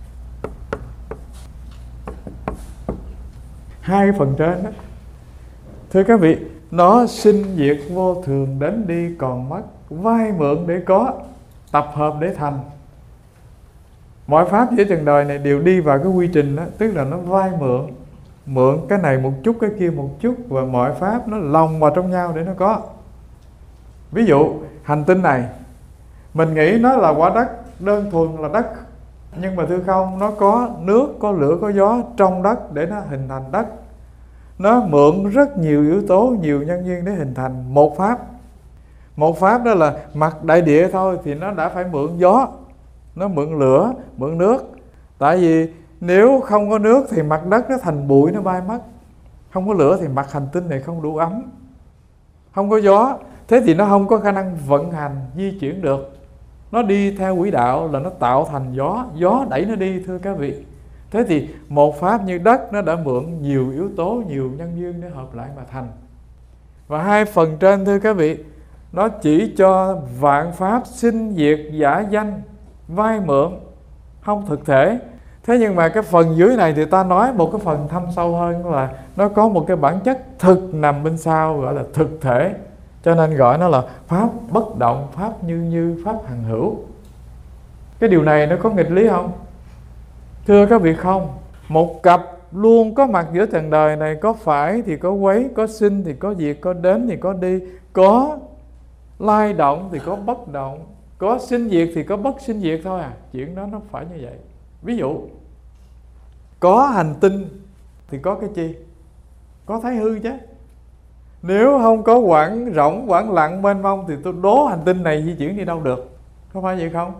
Hai phần trên đó, thưa các vị, nó sinh diệt vô thường, đến đi còn mất, vay mượn để có, tập hợp để thành. Mọi pháp dưới trần đời này đều đi vào cái quy trình đó, tức là nó vay mượn, mượn cái này một chút, cái kia một chút, và mọi pháp nó lồng vào trong nhau để nó có. Ví dụ hành tinh này, mình nghĩ nó là quả đất, đơn thuần là đất, nhưng mà thưa không, nó có nước, có lửa, có gió trong đất để nó hình thành đất. Nó mượn rất nhiều yếu tố, nhiều nhân duyên để hình thành một pháp. Một pháp đó là mặt đại địa thôi thì nó đã phải mượn gió, nó mượn lửa, mượn nước. Tại vì nếu không có nước thì mặt đất nó thành bụi, nó bay mất. Không có lửa thì mặt hành tinh này không đủ ấm. Không có gió, thế thì nó không có khả năng vận hành, di chuyển được. Nó đi theo quỹ đạo là nó tạo thành gió, gió đẩy nó đi thưa các vị. Thế thì một pháp như đất nó đã mượn nhiều yếu tố, nhiều nhân duyên để hợp lại mà thành. Và hai phần trên thưa các vị, nó chỉ cho vạn pháp sinh diệt giả danh, vay mượn, không thực thể. Thế nhưng mà cái phần dưới này thì ta nói một cái phần thâm sâu hơn là nó có một cái bản chất thực nằm bên sau, gọi là thực thể. Cho nên gọi nó là pháp bất động, pháp như như, pháp hằng hữu. Cái điều này nó có nghịch lý không? Thưa các vị không. Một cặp luôn có mặt giữa trần đời này, có phải thì có quấy, có sinh thì có diệt, có đến thì có đi, có lai động thì có bất động, có sinh diệt thì có bất sinh diệt thôi à. Chuyện đó nó phải như vậy. Ví dụ có hành tinh thì có cái chi? Có thái hư chứ. Nếu không có quảng rộng, quảng lặng, mênh mông thì tôi đố hành tinh này di chuyển đi đâu được. Có phải vậy không?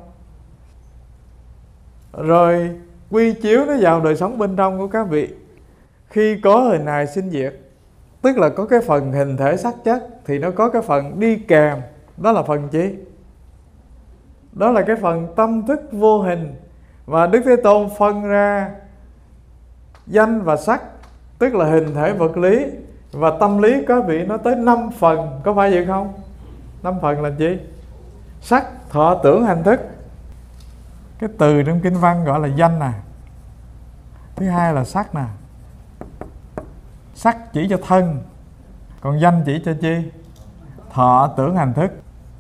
Rồi quy chiếu nó vào đời sống bên trong của các vị. Khi có hình hài sinh diệt, tức là có cái phần hình thể sắc chất, thì nó có cái phần đi kèm. Đó là phần chi? Đó là cái phần tâm thức vô hình. Và Đức Thế Tôn phân ra danh và sắc, tức là hình thể vật lý và tâm lý, có vị nó tới năm phần. Có phải vậy không? Năm phần là chi? Sắc, thọ, tưởng, hành, thức. Cái từ trong kinh văn gọi là danh nè. Thứ hai là sắc nè. Sắc chỉ cho thân, còn danh chỉ cho chi? Thọ, tưởng, hành, thức.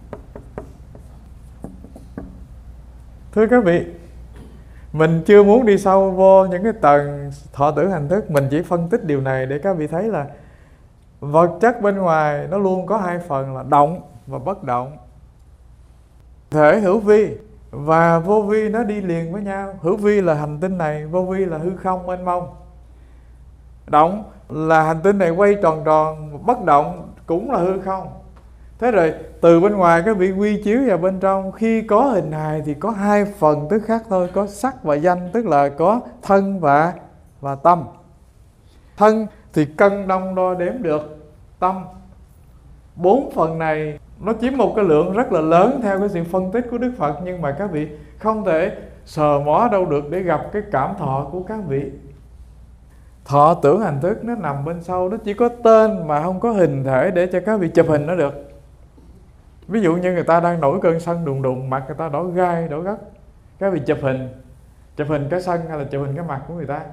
Thưa các vị, mình chưa muốn đi sâu vô những cái tầng thọ, tưởng, hành, thức. Mình chỉ phân tích điều này để các vị thấy là vật chất bên ngoài nó luôn có hai phần là động và bất động. Thể hữu vi và vô vi nó đi liền với nhau. Hữu vi là hành tinh này, vô vi là hư không mênh mông. Động là hành tinh này quay tròn tròn, bất động cũng là hư không. Thế rồi từ bên ngoài các vị quy chiếu vào bên trong, khi có hình hài thì có hai phần tức khác thôi, có sắc và danh, tức là có thân và và tâm. Thân thì cân đong đo đếm được, tâm. Bốn phần này nó chiếm một cái lượng rất là lớn theo cái sự phân tích của Đức Phật, nhưng mà các vị không thể sờ mó đâu được để gặp cái cảm thọ của các vị. Thọ, tưởng, hành, thức nó nằm bên sâu, nó chỉ có tên mà không có hình thể để cho các vị chụp hình nó được. Ví dụ như người ta đang nổi cơn sân đùng đùng, mặt người ta đỏ gai, đỏ gắt, các vị chụp hình, chụp hình cái sân hay là chụp hình cái mặt của người ta?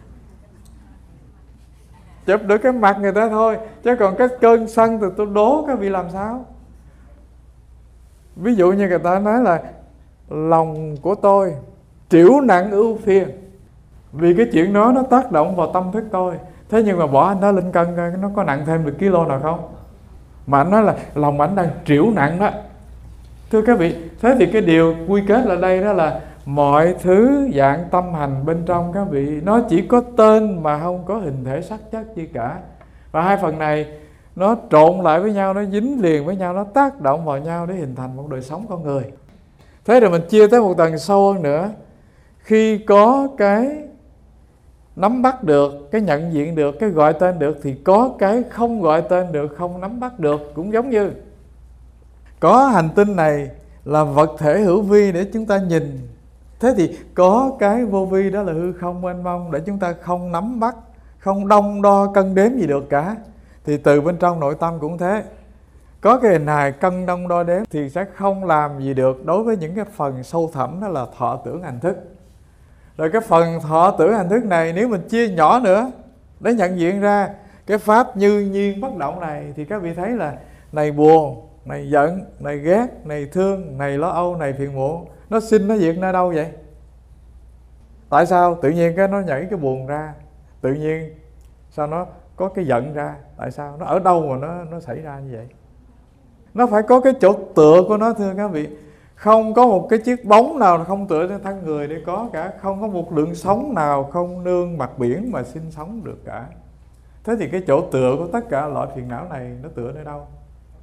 Chụp được cái mặt người ta thôi, chứ còn cái cơn sân thì tôi đố các vị làm sao. Ví dụ như người ta nói là lòng của tôi triểu nặng ưu phiền, vì cái chuyện đó nó tác động vào tâm thức tôi. Thế nhưng mà bỏ anh đó lên cân coi nó có nặng thêm được kilo nào không? Mà anh nói là lòng ảnh đang triểu nặng đó. Thưa các vị, thế thì cái điều quy kết là đây đó là mọi thứ dạng tâm hành bên trong các vị nó chỉ có tên mà không có hình thể sắc chất gì cả. Và hai phần này nó trộn lại với nhau, nó dính liền với nhau, nó tác động vào nhau để hình thành một đời sống con người. Thế rồi mình chia tới một tầng sâu hơn nữa. Khi có cái nắm bắt được, cái nhận diện được, cái gọi tên được, thì có cái không gọi tên được, không nắm bắt được. Cũng giống như có hành tinh này là vật thể hữu vi để chúng ta nhìn, thế thì có cái vô vi đó là hư không mênh mông để chúng ta không nắm bắt, không đong đo cân đếm gì được cả. Thì từ bên trong nội tâm cũng thế, có cái hình hài cân đong đo đếm thì sẽ không làm gì được đối với những cái phần sâu thẳm, đó là thọ, tưởng, hành, thức. Rồi cái phần thọ, tưởng, hành, thức này nếu mình chia nhỏ nữa để nhận diện ra cái pháp như nhiên bất động này, thì các vị thấy là này buồn, này giận, này ghét, này thương, này lo âu, này phiền muộn, nó sinh nó diệt nơi đâu vậy? Tại sao tự nhiên cái nó nhảy cái buồn ra, tự nhiên sao nó có cái giận ra? Tại sao? Nó ở đâu mà nó, nó xảy ra như vậy? Nó phải có cái chỗ tựa của nó, thưa các vị. Không có một cái chiếc bóng nào không tựa trên thân người để có cả. Không có một lượng sống nào không nương mặt biển mà sinh sống được cả. Thế thì cái chỗ tựa của tất cả loại phiền não này nó tựa nơi đâu?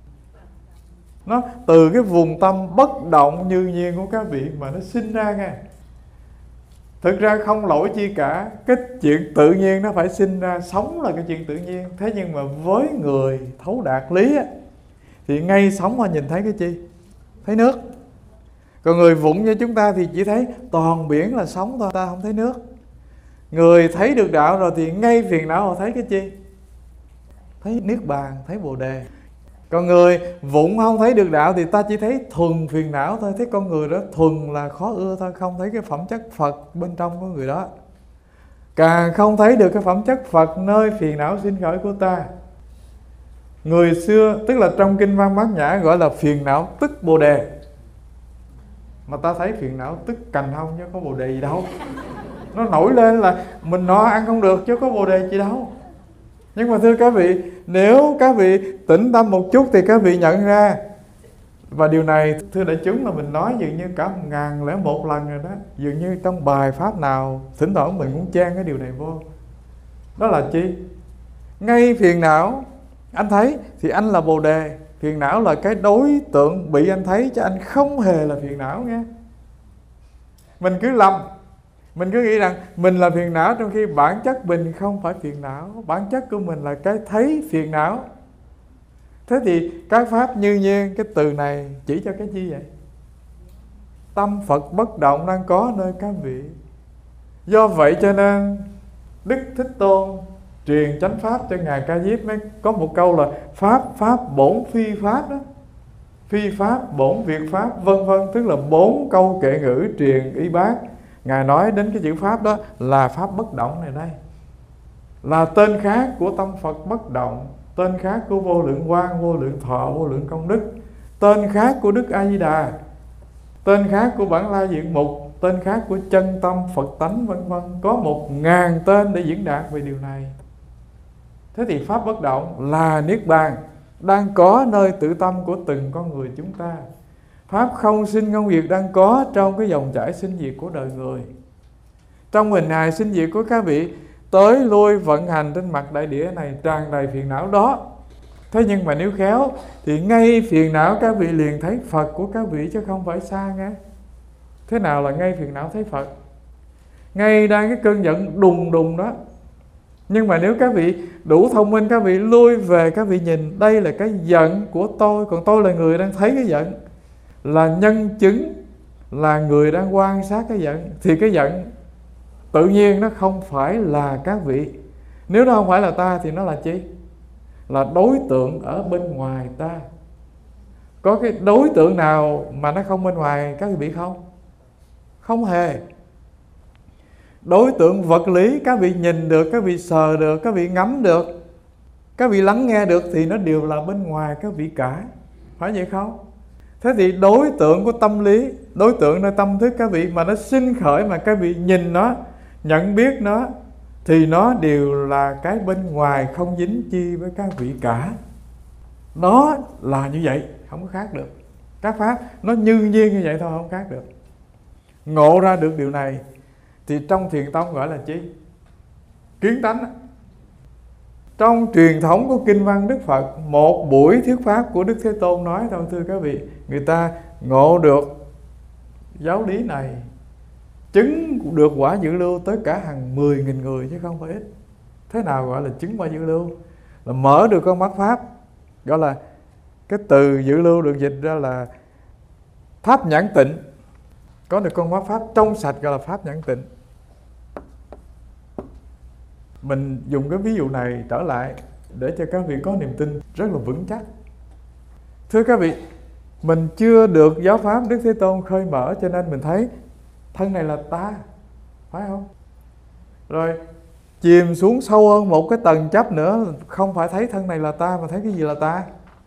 Nó từ cái vùng tâm bất động như nhiên của các vị mà nó sinh ra nghe. Thực ra không lỗi chi cả, cái chuyện tự nhiên nó phải sinh ra, sống là cái chuyện tự nhiên. Thế nhưng mà với người thấu đạt lý á, thì ngay sống mà nhìn thấy cái chi? Thấy nước. Còn người vụng như chúng ta thì chỉ thấy toàn biển là sống thôi, ta không thấy nước. Người thấy được đạo rồi thì ngay phiền não họ thấy cái chi? Thấy niết bàn, thấy bồ đề. Còn người vụng không thấy được đạo thì ta chỉ thấy thuần phiền não thôi. Thế con người đó thuần là khó ưa thôi, không thấy cái phẩm chất Phật bên trong của người đó. Càng không thấy được cái phẩm chất Phật nơi phiền não sinh khởi của ta. Người xưa, tức là trong kinh văn Bát Nhã gọi là phiền não tức bồ đề. Mà ta thấy phiền não tức cành hông chứ có bồ đề gì đâu. Nó nổi lên là mình no ăn không được chứ có bồ đề gì đâu. Nhưng mà thưa các vị, nếu các vị tĩnh tâm một chút thì các vị nhận ra. Và điều này thưa đại chúng là mình nói dường như cả một ngàn lẻ một lần rồi đó. Dường như trong bài pháp nào thỉnh thoảng mình cũng chen cái điều này vô. Đó là chi? Ngay phiền não anh thấy thì anh là bồ đề. Phiền não là cái đối tượng bị anh thấy, chứ anh không hề là phiền não nghe. Mình cứ lầm, mình cứ nghĩ rằng mình là phiền não, trong khi bản chất mình không phải phiền não. Bản chất của mình là cái thấy phiền não. Thế thì các pháp như nhiên, cái từ này chỉ cho cái gì vậy? Tâm Phật bất động đang có nơi các vị. Do vậy cho nên Đức Thích Tôn truyền chánh pháp cho Ngài Ca Diếp mới có một câu là Pháp, Pháp, bổn phi Pháp đó. phi pháp, bổn việt pháp, vân vân, tức là bốn câu kệ ngữ truyền y bát. Ngài nói đến cái chữ pháp đó là pháp bất động này đây, là tên khác của tâm Phật bất động, tên khác của vô lượng quang, vô lượng thọ, vô lượng công đức, tên khác của Đức A Di Đà, tên khác của Bản La Diện Mục, tên khác của chân tâm Phật tánh, vân vân. Có một ngàn tên để diễn đạt về điều này. Thế thì pháp bất động là niết bàn đang có nơi tự tâm của từng con người chúng ta. Pháp không sinh không diệt đang có trong cái dòng chảy sinh diệt của đời người. Trong hình hài sinh diệt của các vị tới lui vận hành trên mặt đại địa này tràn đầy phiền não đó. Thế nhưng mà nếu khéo thì ngay phiền não các vị liền thấy Phật của các vị, chứ không phải xa nghe. Thế nào là ngay phiền não thấy Phật? Ngay đang cái cơn giận đùng đùng đó. Nhưng mà nếu các vị đủ thông minh, các vị lui về, các vị nhìn đây là cái giận của tôi, còn tôi là người đang thấy cái giận, là nhân chứng, là người đang quan sát cái giận, thì cái giận tự nhiên nó không phải là các vị. Nếu nó không phải là ta thì nó là chi? Là đối tượng ở bên ngoài ta. Có cái đối tượng nào mà nó không bên ngoài các vị biết không? Không hề. Đối tượng vật lý các vị nhìn được, các vị sờ được, các vị ngắm được, các vị lắng nghe được thì nó đều là bên ngoài các vị cả. Phải vậy không? Thế thì đối tượng của tâm lý, đối tượng nơi tâm thức các vị mà nó sinh khởi, mà các vị nhìn nó, nhận biết nó, thì nó đều là cái bên ngoài, không dính chi với các vị cả. Nó là như vậy, không có khác được. Các pháp nó như nhiên như vậy thôi, không khác được. Ngộ ra được điều này thì trong thiền tông gọi là chi? Kiến tánh. Trong truyền thống của kinh văn Đức Phật, một buổi thuyết pháp của Đức Thế Tôn nói thôi thưa các vị, người ta ngộ được giáo lý này, chứng được quả dự lưu tới cả hàng mười nghìn người chứ không phải ít. Thế nào gọi là chứng quả dự lưu? Là mở được con mắt pháp, gọi là cái từ dự lưu được dịch ra là pháp nhãn tịnh. Có được con mắt pháp trong sạch gọi là pháp nhãn tịnh. Mình dùng cái ví dụ này trở lại để cho các vị có niềm tin rất là vững chắc. Thưa các vị, mình chưa được giáo pháp Đức Thế Tôn khơi mở, cho nên mình thấy thân này là ta, phải không? Rồi chìm xuống sâu hơn một cái tầng chấp nữa, không phải thấy thân này là ta, mà thấy cái gì là ta?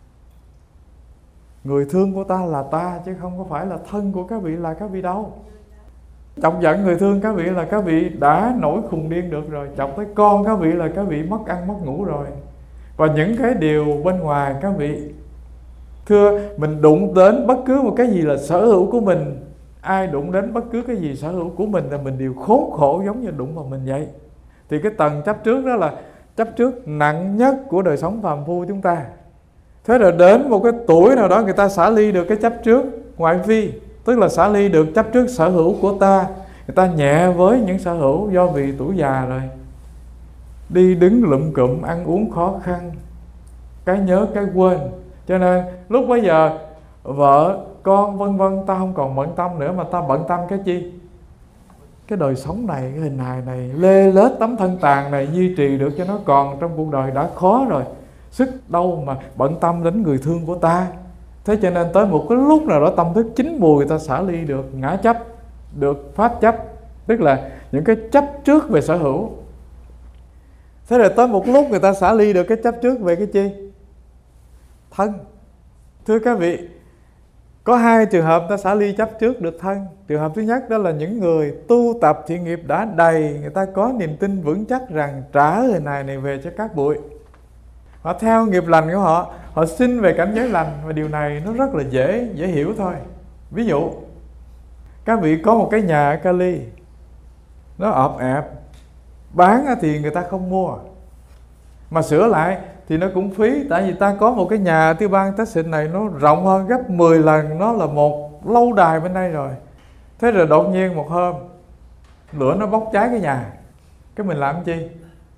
Người thương của ta là ta, chứ không có phải là thân của các vị là các vị đâu. Chọc giận người thương các vị là các vị đã nổi khùng điên được rồi. Chọc tới con các vị là các vị mất ăn mất ngủ rồi. Và những cái điều bên ngoài các vị, thưa, mình đụng đến bất cứ một cái gì là sở hữu của mình, ai đụng đến bất cứ cái gì sở hữu của mình là mình đều khốn khổ giống như đụng vào mình vậy. Thì cái tầng chấp trước đó là chấp trước nặng nhất của đời sống phàm phu chúng ta. Thế rồi đến một cái tuổi nào đó người ta xả ly được cái chấp trước ngoại vi, tức là xả ly được chấp trước sở hữu của ta. Người ta nhẹ với những sở hữu do vì tuổi già rồi, đi đứng lụm cụm, ăn uống khó khăn, cái nhớ cái quên. Cho nên lúc bấy giờ vợ, con vân vân ta không còn bận tâm nữa, mà ta bận tâm cái chi? Cái đời sống này, cái hình hài này, lê lết tấm thân tàn này duy trì được cho nó còn trong cuộc đời đã khó rồi. Sức đâu mà bận tâm đến người thương của ta. Thế cho nên tới một cái lúc nào đó tâm thức chín mùi, người ta xả ly được ngã chấp, được pháp chấp, tức là những cái chấp trước về sở hữu. Thế rồi tới một lúc người ta xả ly được cái chấp trước về cái chi? Thân. Thưa các vị, có hai trường hợp ta xả ly chấp trước được thân. Trường hợp thứ nhất đó là những người tu tập thiện nghiệp đã đầy, người ta có niềm tin vững chắc rằng trả hình này này về cho các bụi. Họ theo nghiệp lành của họ, họ sinh về cảnh giới lành. Và điều này nó rất là dễ, dễ hiểu thôi. Ví dụ, các vị có một cái nhà ở Cali, nó ọp ẹp, bán thì người ta không mua, mà sửa lại thì nó cũng phí. Tại vì ta có một cái nhà Tiêu Bang Texas này, nó rộng hơn gấp mười lần, nó là một lâu đài bên đây rồi. Thế rồi đột nhiên một hôm lửa nó bốc cháy cái nhà, cái mình làm chi?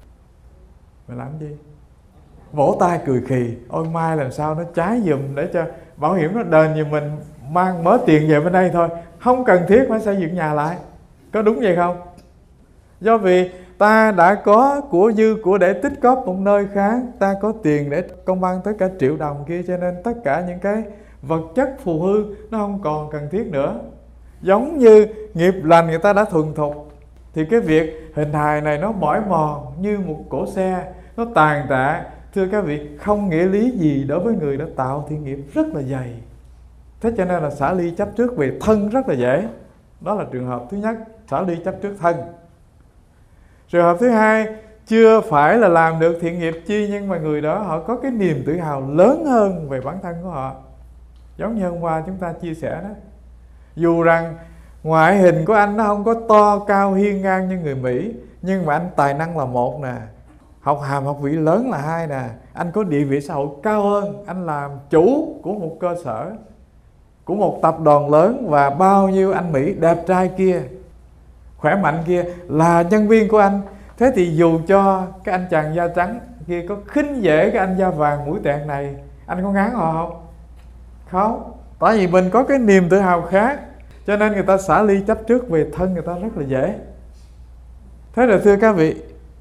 Mình làm gì? Vỗ tay cười khì, ôi mai làm sao nó cháy giùm để cho bảo hiểm nó đền giùm mình, mang mớ tiền về bên đây thôi, không cần thiết phải xây dựng nhà lại. Có đúng vậy không? Do vì ta đã có của dư của để tích góp một nơi khác, ta có tiền để công ban tới cả triệu đồng kia, cho nên tất cả những cái vật chất phù hư nó không còn cần thiết nữa. Giống như nghiệp lành người ta đã thuần thục, thì cái việc hình hài này nó mỏi mòn như một cỗ xe, nó tàn tạ. Thưa các vị, không nghĩa lý gì đối với người đã tạo thiện nghiệp rất là dày. Thế cho nên là xả ly chấp trước về thân rất là dễ. Đó là trường hợp thứ nhất, xả ly chấp trước thân. Trường hợp thứ hai, chưa phải là làm được thiện nghiệp chi, nhưng mà người đó họ có cái niềm tự hào lớn hơn về bản thân của họ. Giống như hôm qua chúng ta chia sẻ đó, dù rằng ngoại hình của anh nó không có to cao hiên ngang như người Mỹ, nhưng mà anh tài năng là một nè, học hàm học vị lớn là hai nè, anh có địa vị xã hội cao hơn, anh làm chủ của một cơ sở, của một tập đoàn lớn, và bao nhiêu anh Mỹ đẹp trai kia, khỏe mạnh kia là nhân viên của anh. Thế thì dù cho cái anh chàng da trắng kia có khinh dễ cái anh da vàng mũi tẹt này, anh có ngán họ không? Không. Tại vì mình có cái niềm tự hào khác, cho nên người ta xả ly chấp trước về thân người ta rất là dễ. Thế rồi thưa các vị,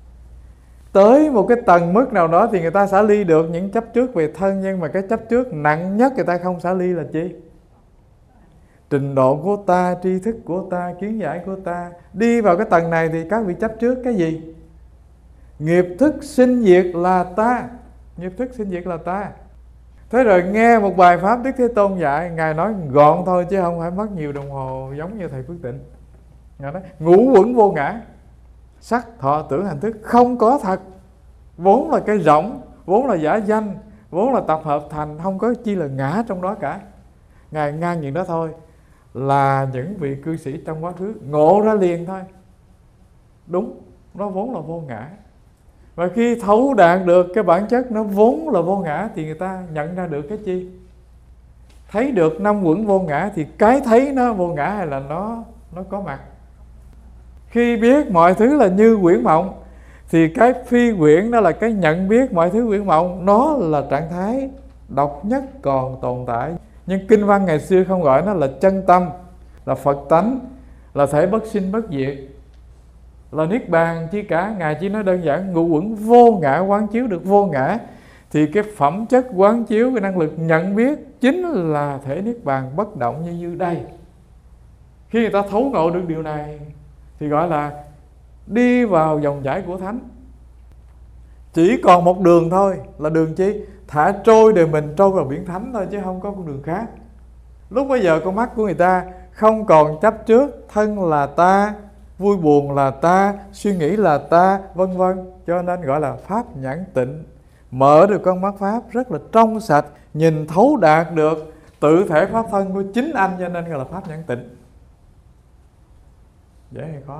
tới một cái tầng mức nào đó thì người ta xả ly được những chấp trước về thân, nhưng mà cái chấp trước nặng nhất người ta không xả ly là chi? Trình độ của ta, tri thức của ta, kiến giải của ta. Đi vào cái tầng này thì các vị chấp trước cái gì? Nghiệp thức sinh diệt là ta. Nghiệp thức sinh diệt là ta. Thế rồi nghe một bài pháp Đức Thế Tôn dạy, Ngài nói gọn thôi chứ không phải mất nhiều đồng hồ, giống như thầy Phước Tịnh. Ngài nói ngũ uẩn vô ngã, sắc thọ tưởng hành thức không có thật, vốn là cái rỗng, vốn là giả danh, vốn là tập hợp thành, không có chi là ngã trong đó cả. Ngài ngang chuyện đó thôi là những vị cư sĩ trong quá khứ ngộ ra liền thôi. Đúng, nó vốn là vô ngã. Và khi thấu đạt được cái bản chất nó vốn là vô ngã thì người ta nhận ra được cái chi? Thấy được năm uẩn vô ngã thì cái thấy nó vô ngã hay là nó nó có mặt. Khi biết mọi thứ là như huyễn mộng thì cái phi huyễn đó là cái nhận biết mọi thứ huyễn mộng, nó là trạng thái độc nhất còn tồn tại. Nhưng kinh văn ngày xưa không gọi nó là chân tâm, là Phật tánh, là thể bất sinh bất diệt, là niết bàn chi cả. Ngài chỉ nói đơn giản ngũ uẩn vô ngã quán chiếu được vô ngã, thì cái phẩm chất quán chiếu, cái năng lực nhận biết chính là thể niết bàn bất động như như đây. Khi người ta thấu ngộ được điều này thì gọi là đi vào dòng chảy của thánh. Chỉ còn một đường thôi, là đường chi? Thả trôi đời mình trôi vào biển thánh thôi, chứ không có con đường khác. Lúc bây giờ con mắt của người ta không còn chấp trước thân là ta, vui buồn là ta, suy nghĩ là ta, vân vân. Cho nên gọi là pháp nhãn tịnh. Mở được con mắt pháp rất là trong sạch, nhìn thấu đạt được tự thể pháp thân của chính anh, cho nên gọi là pháp nhãn tịnh. Dễ hay khó?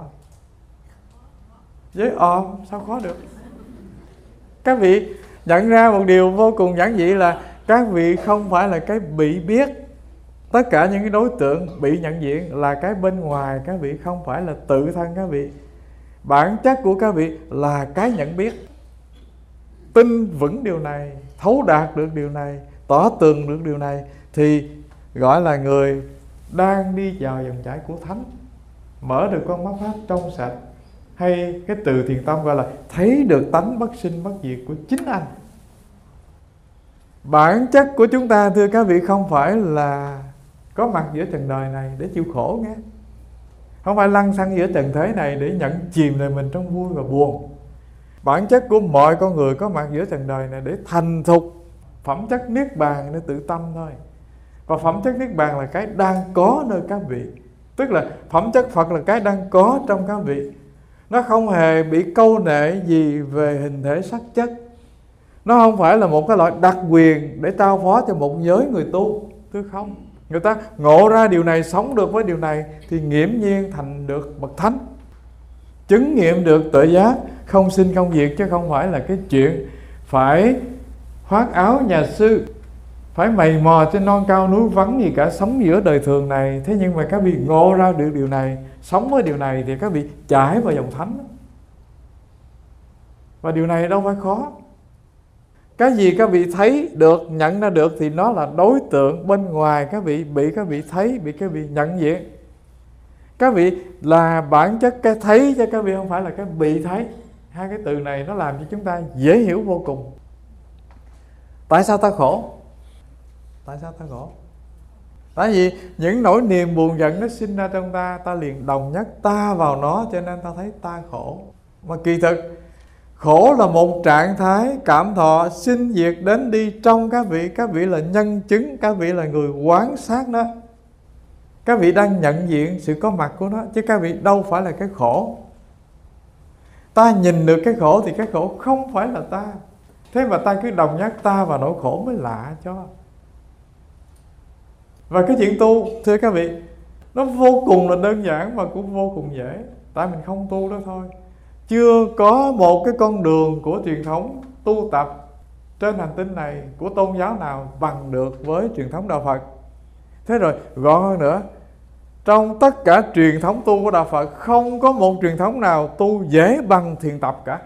Dễ ồn, sao khó được? Các vị nhận ra một điều vô cùng giản dị là các vị không phải là cái bị biết. Tất cả những cái đối tượng bị nhận diện là cái bên ngoài các vị, không phải là tự thân các vị. Bản chất của các vị là cái nhận biết. Tin vững điều này, thấu đạt được điều này, tỏ tường được điều này thì gọi là người đang đi vào dòng chảy của thánh, mở được con mắt pháp trong sạch. Hay cái từ thiền tâm gọi là thấy được tánh bất sinh bất diệt của chính anh. Bản chất của chúng ta thưa các vị không phải là có mặt giữa trần đời này để chịu khổ nghe, không phải lăn xăng giữa trần thế này để nhận chìm đời mình trong vui và buồn. Bản chất của mọi con người có mặt giữa trần đời này để thành thục phẩm chất niết bàn để tự tâm thôi. Và phẩm chất niết bàn là cái đang có nơi các vị. Tức là phẩm chất Phật là cái đang có trong các vị. Nó không hề bị câu nệ gì về hình thể sắc chất. Nó không phải là một cái loại đặc quyền để trao phó cho một giới người tu. Thưa không, người ta ngộ ra điều này, sống được với điều này thì nghiễm nhiên thành được bậc thánh, chứng nghiệm được tự giác, không sinh không diệt, chứ không phải là cái chuyện phải khoác áo nhà sư, phải mày mò trên non cao núi vắng gì cả, sống giữa đời thường này. Thế nhưng mà các vị ngộ ra được điều này, sống với điều này thì các vị chảy vào dòng thánh. Và điều này đâu phải khó. Cái gì các vị thấy được, nhận ra được thì nó là đối tượng bên ngoài các vị, bị các vị thấy, bị các vị nhận diện. Các vị là bản chất cái thấy, cho các vị không phải là cái bị thấy. Hai cái từ này nó làm cho chúng ta dễ hiểu vô cùng. Tại sao ta khổ? Tại sao ta khổ? Tại vì những nỗi niềm buồn giận nó sinh ra trong ta, ta liền đồng nhất ta vào nó, cho nên ta thấy ta khổ. Mà kỳ thực khổ là một trạng thái cảm thọ sinh diệt đến đi trong các vị. Các vị là nhân chứng, các vị là người quán sát nó, các vị đang nhận diện sự có mặt của nó, chứ các vị đâu phải là cái khổ. Ta nhìn được cái khổ thì cái khổ không phải là ta. Thế mà ta cứ đồng nhất ta và nỗi khổ mới lạ cho. Và cái chuyện tu, thưa các vị, nó vô cùng là đơn giản và cũng vô cùng dễ. Tại mình không tu đó thôi. Chưa có một cái con đường của truyền thống tu tập trên hành tinh này của tôn giáo nào bằng được với truyền thống Đạo Phật. Thế rồi gọn hơn nữa, trong tất cả truyền thống tu của Đạo Phật, không có một truyền thống nào tu dễ bằng thiền tập cả.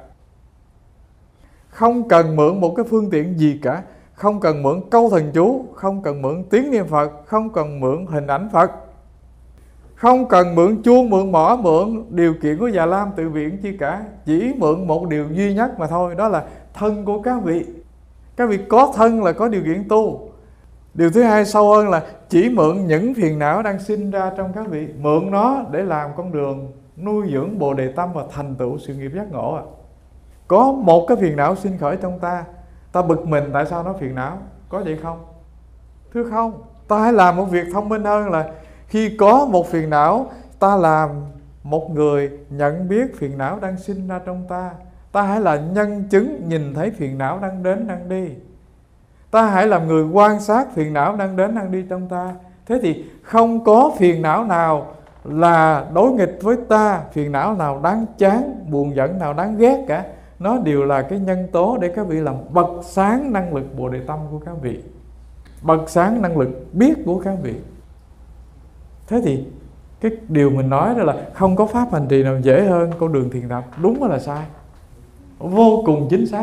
Không cần mượn một cái phương tiện gì cả, không cần mượn câu thần chú, không cần mượn tiếng niệm Phật, không cần mượn hình ảnh Phật, không cần mượn chuông, mượn mõ, mượn điều kiện của Già Lam tự viện chi cả. Chỉ mượn một điều duy nhất mà thôi, đó là thân của các vị. Các vị có thân là có điều kiện tu. Điều thứ hai sâu hơn là chỉ mượn những phiền não đang sinh ra trong các vị, mượn nó để làm con đường nuôi dưỡng Bồ Đề Tâm và thành tựu sự nghiệp giác ngộ. à. Có một cái phiền não sinh khởi trong ta, ta bực mình tại sao nó phiền não, có vậy không? Thưa không. Ta hãy làm một việc thông minh hơn là khi có một phiền não, ta làm một người nhận biết phiền não đang sinh ra trong ta. Ta hãy là nhân chứng nhìn thấy phiền não đang đến đang đi. Ta hãy làm người quan sát phiền não đang đến đang đi trong ta. Thế thì không có phiền não nào là đối nghịch với ta, phiền não nào đáng chán, buồn giận nào đáng ghét cả. Nó đều là cái nhân tố để các vị làm bật sáng năng lực Bồ Đề Tâm của các vị, bật sáng năng lực biết của các vị. Thế thì cái điều mình nói đó là không có pháp hành trì nào dễ hơn con đường thiền tập, đúng hay là sai? Vô cùng chính xác.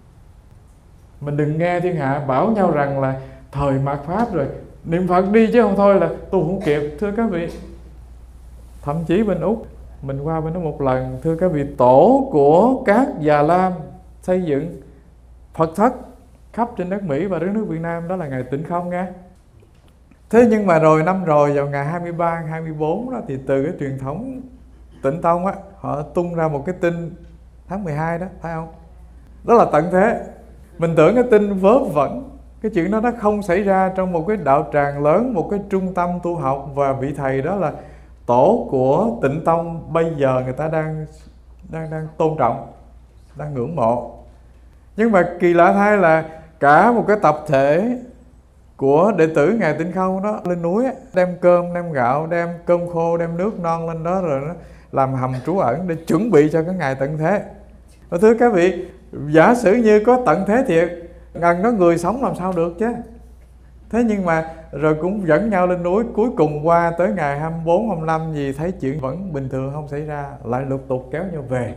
Mình đừng nghe thiên hạ bảo nhau rằng là thời mạt Pháp rồi, niệm Phật đi chứ không thôi là tu không kịp. Thưa các vị, thậm chí bên Úc, mình qua bên đó một lần, thưa các vị, tổ của các Già Lam xây dựng Phật thất khắp trên đất Mỹ và đất nước Việt Nam, đó là Ngài Tịnh Không nghe. Thế nhưng mà rồi năm rồi vào ngày hai mươi ba, hai mươi bốn đó, thì từ cái truyền thống Tịnh Tông á, họ tung ra một cái tin tháng mười hai đó, phải không? Đó là tận thế. Mình tưởng cái tin vớ vẩn, cái chuyện đó nó không xảy ra trong một cái đạo tràng lớn, một cái trung tâm tu học, và vị thầy đó là tổ của Tịnh Tông bây giờ người ta đang đang đang tôn trọng, đang ngưỡng mộ. Nhưng mà kỳ lạ thay là cả một cái tập thể của đệ tử Ngài Tịnh Không đó lên núi đem cơm, đem gạo, đem cơm khô, đem nước non lên đó, rồi nó làm hầm trú ẩn để chuẩn bị cho cái ngày tận thế. Và thưa các vị, giả sử như có tận thế thiệt, gần đó người sống làm sao được chứ. Thế nhưng mà rồi cũng dẫn nhau lên núi, cuối cùng qua tới ngày hai mươi bốn, hai mươi lăm gì thấy chuyện vẫn bình thường không xảy ra, lại lục tục kéo nhau về.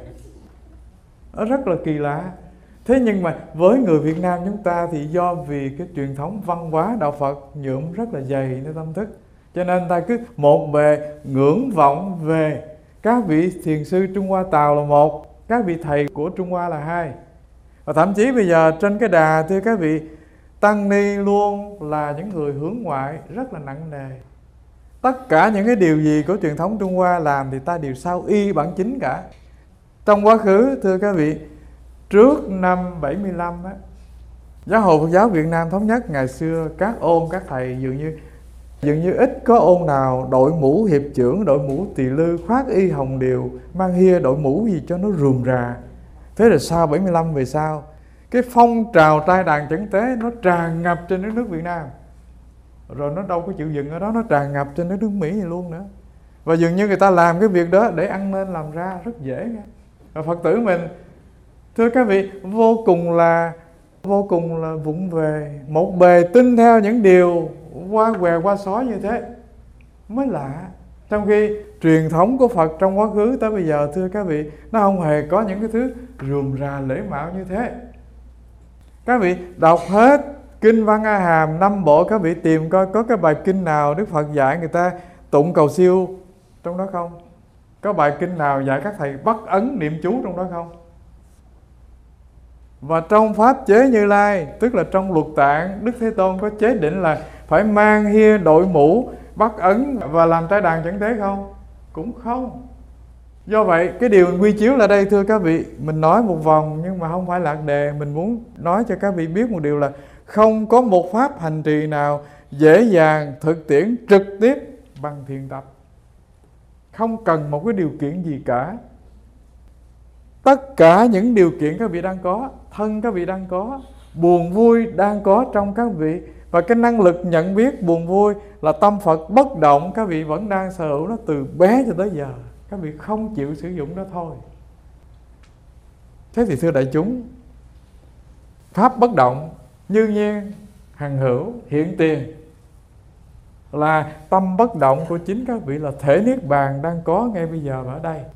Nó rất là kỳ lạ. Thế nhưng mà với người Việt Nam chúng ta thì do vì cái truyền thống văn hóa đạo Phật nhuộm rất là dày nơi tâm thức, cho nên ta cứ một bề ngưỡng vọng về các vị thiền sư Trung Hoa Tàu là một, các vị thầy của Trung Hoa là hai. Và thậm chí bây giờ trên cái đà, thưa các vị, tăng ni luôn là những người hướng ngoại rất là nặng nề. Tất cả những cái điều gì của truyền thống Trung Hoa làm thì ta đều sao y bản chính cả. Trong quá khứ, thưa các vị, trước năm bảy mươi lăm á, Giáo hội Phật giáo Việt Nam Thống Nhất ngày xưa, các ôn, các thầy dường như dường như ít có ôn nào đội mũ hiệp trưởng, đội mũ tỳ lư, khoác y hồng điều, mang hia đội mũ gì cho nó rườm rà. Thế rồi sau bảy mươi lăm về sau, cái phong trào trai đàn chẩn tế nó tràn ngập trên đất nước Việt Nam. Rồi nó đâu có chịu dừng ở đó, nó tràn ngập trên đất nước Mỹ này luôn nữa. Và dường như người ta làm cái việc đó để ăn nên làm ra rất dễ nghe. Và Phật tử mình, thưa các vị, vô cùng là vô cùng là vụng về, một bề tin theo những điều qua què qua xói như thế mới lạ. Trong khi truyền thống của Phật trong quá khứ tới bây giờ, thưa các vị, nó không hề có những cái thứ rườm rà lễ mạo như thế. Các vị đọc hết Kinh Văn A Hàm năm bộ, các vị tìm coi có cái bài kinh nào Đức Phật dạy người ta tụng cầu siêu trong đó không? Có bài kinh nào dạy các thầy bắt ấn niệm chú trong đó không? Và trong Pháp chế Như Lai, tức là trong luật tạng, Đức Thế Tôn có chế định là phải mang hia đội mũ bắt ấn và làm trai đàn chẳng thế không? Cũng không. Do vậy cái điều quy chiếu là đây thưa các vị, mình nói một vòng nhưng mà không phải lạc đề. Mình muốn nói cho các vị biết một điều là không có một pháp hành trì nào dễ dàng thực tiễn trực tiếp bằng thiền tập. Không cần một cái điều kiện gì cả. Tất cả những điều kiện các vị đang có, thân các vị đang có, buồn vui đang có trong các vị. Và cái năng lực nhận biết buồn vui là tâm Phật bất động, các vị vẫn đang sở hữu nó từ bé cho tới giờ. Các vị không chịu sử dụng nó thôi. Thế thì thưa đại chúng, pháp bất động, như nhiên, hằng hữu, hiện tiền là tâm bất động của chính các vị, là thể niết bàn đang có ngay bây giờ và ở đây.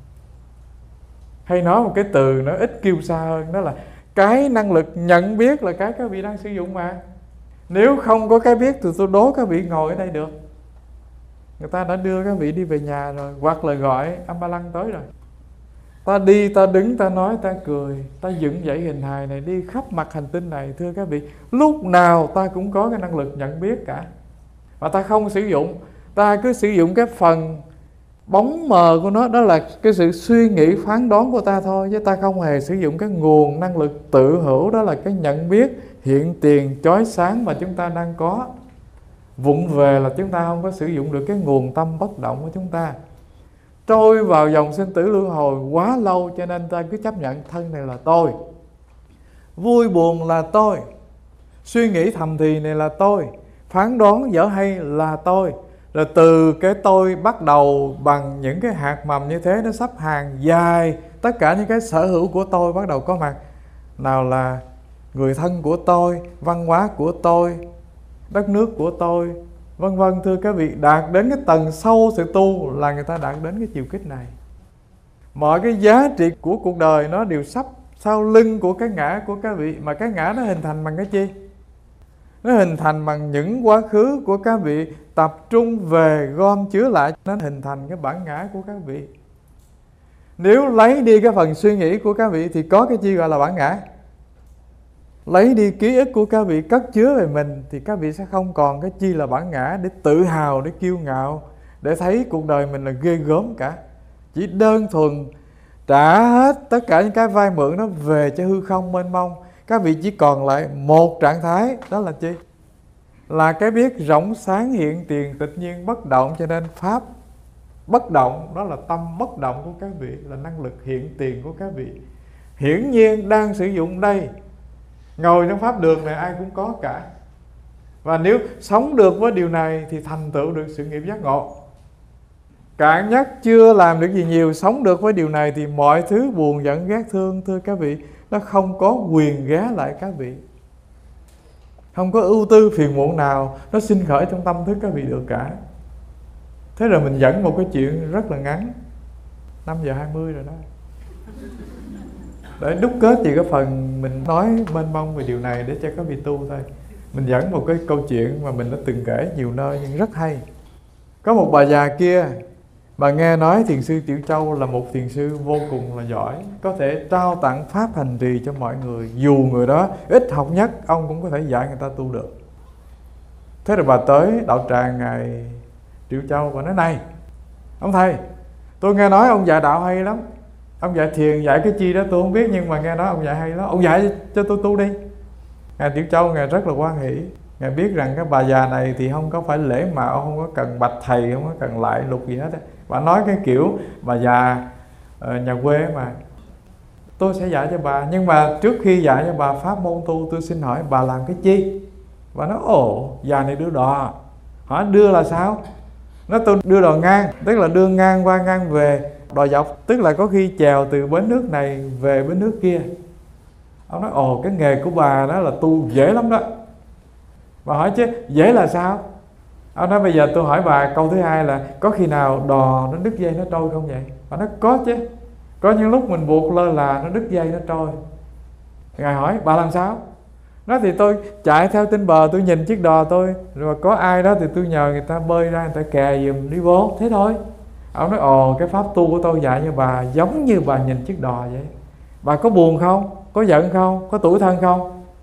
Hay nói một cái từ nó ít kêu xa hơn, đó là cái năng lực nhận biết là cái các vị đang sử dụng mà. Nếu không có cái biết thì tôi đố các vị ngồi ở đây được. Người ta đã đưa các vị đi về nhà rồi, hoặc là gọi âm ba lăng tới rồi. Ta đi, ta đứng, ta nói, ta cười, ta dựng dãy hình hài này đi khắp mặt hành tinh này. Thưa các vị, lúc nào ta cũng có cái năng lực nhận biết cả. Và ta không sử dụng, ta cứ sử dụng cái phần bóng mờ của nó, đó là cái sự suy nghĩ phán đoán của ta thôi, chứ ta không hề sử dụng cái nguồn năng lực tự hữu, đó là cái nhận biết hiện tiền chói sáng mà chúng ta đang có. Vụng về là chúng ta không có sử dụng được cái nguồn tâm bất động của chúng ta. Trôi vào dòng sinh tử luân hồi quá lâu, cho nên ta cứ chấp nhận thân này là tôi, vui buồn là tôi, suy nghĩ thầm thì này là tôi, phán đoán dở hay là tôi. Rồi từ cái tôi bắt đầu bằng những cái hạt mầm như thế, nó sắp hàng dài, tất cả những cái sở hữu của tôi bắt đầu có mặt. Nào là người thân của tôi, văn hóa của tôi, đất nước của tôi, vân vân. Thưa các vị, đạt đến cái tầng sâu sự tu là người ta đạt đến cái chiều kích này. Mọi cái giá trị của cuộc đời nó đều sắp sau lưng của cái ngã của các vị. Mà cái ngã nó hình thành bằng cái chi? Nó hình thành bằng những quá khứ của các vị tập trung về gom chứa lại, nó hình thành cái bản ngã của các vị. Nếu lấy đi cái phần suy nghĩ của các vị thì có cái chi gọi là bản ngã. Lấy đi ký ức của các vị cất chứa về mình thì các vị sẽ không còn cái chi là bản ngã để tự hào, để kiêu ngạo, để thấy cuộc đời mình là ghê gớm cả. Chỉ đơn thuần trả hết tất cả những cái vay mượn nó về cho hư không mênh mông. Các vị chỉ còn lại một trạng thái, đó là chi? Là cái biết rộng sáng hiện tiền tự nhiên bất động. Cho nên pháp bất động đó là tâm bất động của các vị, là năng lực hiện tiền của các vị. Hiển nhiên đang sử dụng đây. Ngồi trong pháp đường này ai cũng có cả. Và nếu sống được với điều này thì thành tựu được sự nghiệp giác ngộ. Cạn nhất chưa làm được gì nhiều, sống được với điều này thì mọi thứ buồn giận ghét thương, thưa các vị, nó không có quyền ghé lại các vị. Không có ưu tư phiền muộn nào nó sinh khởi trong tâm thức các vị được cả. Thế rồi mình dẫn một cái chuyện rất là ngắn, năm giờ hai mươi rồi đó, để đúc kết về cái phần mình nói mênh mông về điều này để cho các vị tu thôi. Mình dẫn một cái câu chuyện mà mình đã từng kể nhiều nơi nhưng rất hay. Có một bà già kia, bà nghe nói thiền sư Tiểu Châu là một thiền sư vô cùng là giỏi, có thể trao tặng pháp hành trì cho mọi người. Dù người đó ít học nhất, ông cũng có thể dạy người ta tu được. Thế rồi bà tới đạo tràng ngài Tiểu Châu và nói: này ông thầy, tôi nghe nói ông dạy đạo hay lắm, ông dạy thiền dạy cái chi đó tôi không biết, nhưng mà nghe nói ông dạy hay lắm, ông dạy cho tôi tu đi. Ngài Tiểu Châu ngài rất là hoan hỷ. Ngài biết rằng cái bà già này thì không có phải lễ mạo, không có cần bạch thầy, không có cần lại lục gì hết. Bà nói cái kiểu bà già nhà quê mà: tôi sẽ dạy cho bà, nhưng mà trước khi dạy cho bà pháp môn tu, tôi xin hỏi bà làm cái chi? Bà nói: ồ, già này đưa đò. Hỏi đưa là sao? Nó tôi đưa đò ngang, tức là đưa ngang qua ngang về. Đò dọc tức là có khi chèo từ bến nước này về bến nước kia. Ông nói: ồ, cái nghề của bà đó là tu dễ lắm đó. Bà hỏi: chứ dễ là sao? Ông nói: bây giờ tôi hỏi bà câu thứ hai là có khi nào đò nó đứt dây nó trôi không vậy? Bà nói: có chứ, có những lúc mình buộc lơ là nó đứt dây nó trôi. Ngài hỏi: bà làm sao? Nói: thì tôi chạy theo trên bờ, tôi nhìn chiếc đò tôi, rồi có ai đó thì tôi nhờ người ta bơi ra, người ta kè giùm đi vô, thế thôi. Ông nói: ồ, cái pháp tu của tôi dạy như bà giống như bà nhìn chiếc đò vậy. Bà có buồn không? Có giận không? Có tủi thân không?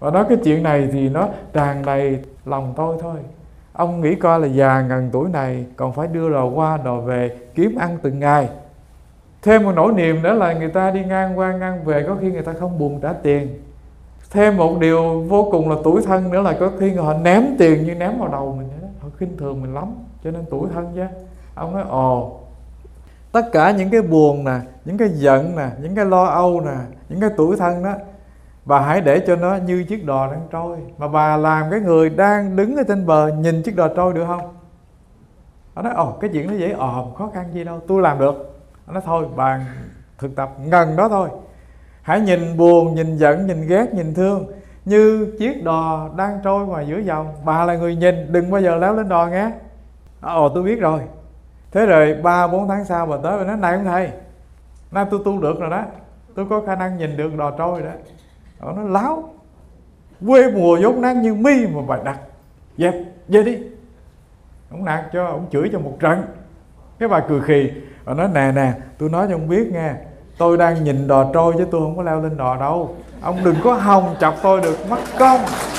Và nói cái chuyện này thì nó tràn đầy lòng tôi thôi. Ông nghĩ coi là già ngần tuổi này còn phải đưa đồ qua đồ về kiếm ăn từng ngày. Thêm một nỗi niềm nữa là người ta đi ngang qua ngang về có khi người ta không buồn trả tiền. Thêm một điều vô cùng là tủi thân nữa là có khi họ ném tiền như ném vào đầu mình đó. Họ khinh thường mình lắm, cho nên tủi thân chứ. Ông nói ồ, tất cả những cái buồn nè, những cái giận nè, những cái lo âu nè, những cái tủi thân đó, bà hãy để cho nó như chiếc đò đang trôi. Mà bà làm cái người đang đứng ở trên bờ nhìn chiếc đò trôi được không? Nó nói ồ, cái chuyện nó dễ ồm, khó khăn gì đâu, tôi làm được. Nó nói thôi, bà thực tập ngần đó thôi. Hãy nhìn buồn, nhìn giận, nhìn ghét, nhìn thương như chiếc đò đang trôi ngoài giữa dòng. Bà là người nhìn, đừng bao giờ léo lên đò nghe. Ồ, tôi biết rồi. Thế rồi ba bốn tháng sau bà tới và nói này ông thầy, nay tôi tu được rồi đó, tôi có khả năng nhìn được đò trôi đó. Ông nói láo, quê mùa dốt nắng như mi mà bà đặt dẹp về đi. Ông nạt cho, ông chửi cho một trận. Cái bà cười khì và nói nè nè, tôi nói cho ông biết nghe, tôi đang nhìn đò trôi chứ tôi không có leo lên đò đâu. Ông đừng có hòng chọc tôi được, mất công.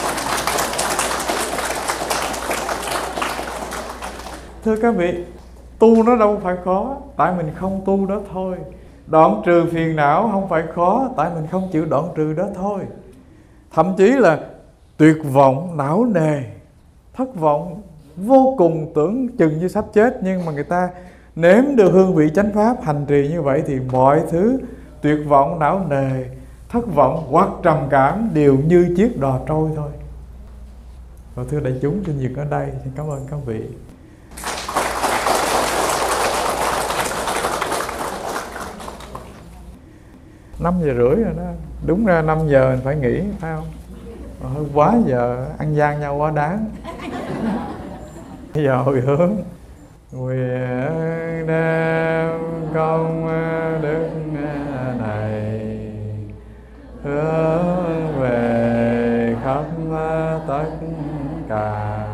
Thưa các vị, tu nó đâu phải khó, tại mình không tu đó thôi. Đoạn trừ phiền não không phải khó, tại mình không chịu đoạn trừ đó thôi. Thậm chí là tuyệt vọng, não nề, thất vọng vô cùng, tưởng chừng như sắp chết, nhưng mà người ta nếm được hương vị chánh pháp, hành trì như vậy thì mọi thứ tuyệt vọng, não nề, thất vọng hoặc trầm cảm đều như chiếc đò trôi thôi. Và thưa đại chúng trên việc ở đây, xin cảm ơn các vị. Năm giờ rưỡi rồi đó, đúng ra năm giờ mình phải nghỉ, phải không? Mà hơi quá giờ, ăn gian nhau quá đáng. Bây giờ hồi hướng nguyện đem công đức này hướng về khắp tất cả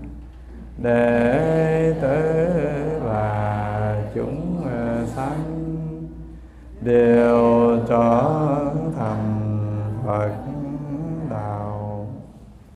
đệ tử và chúng sanh đều trở thành Phật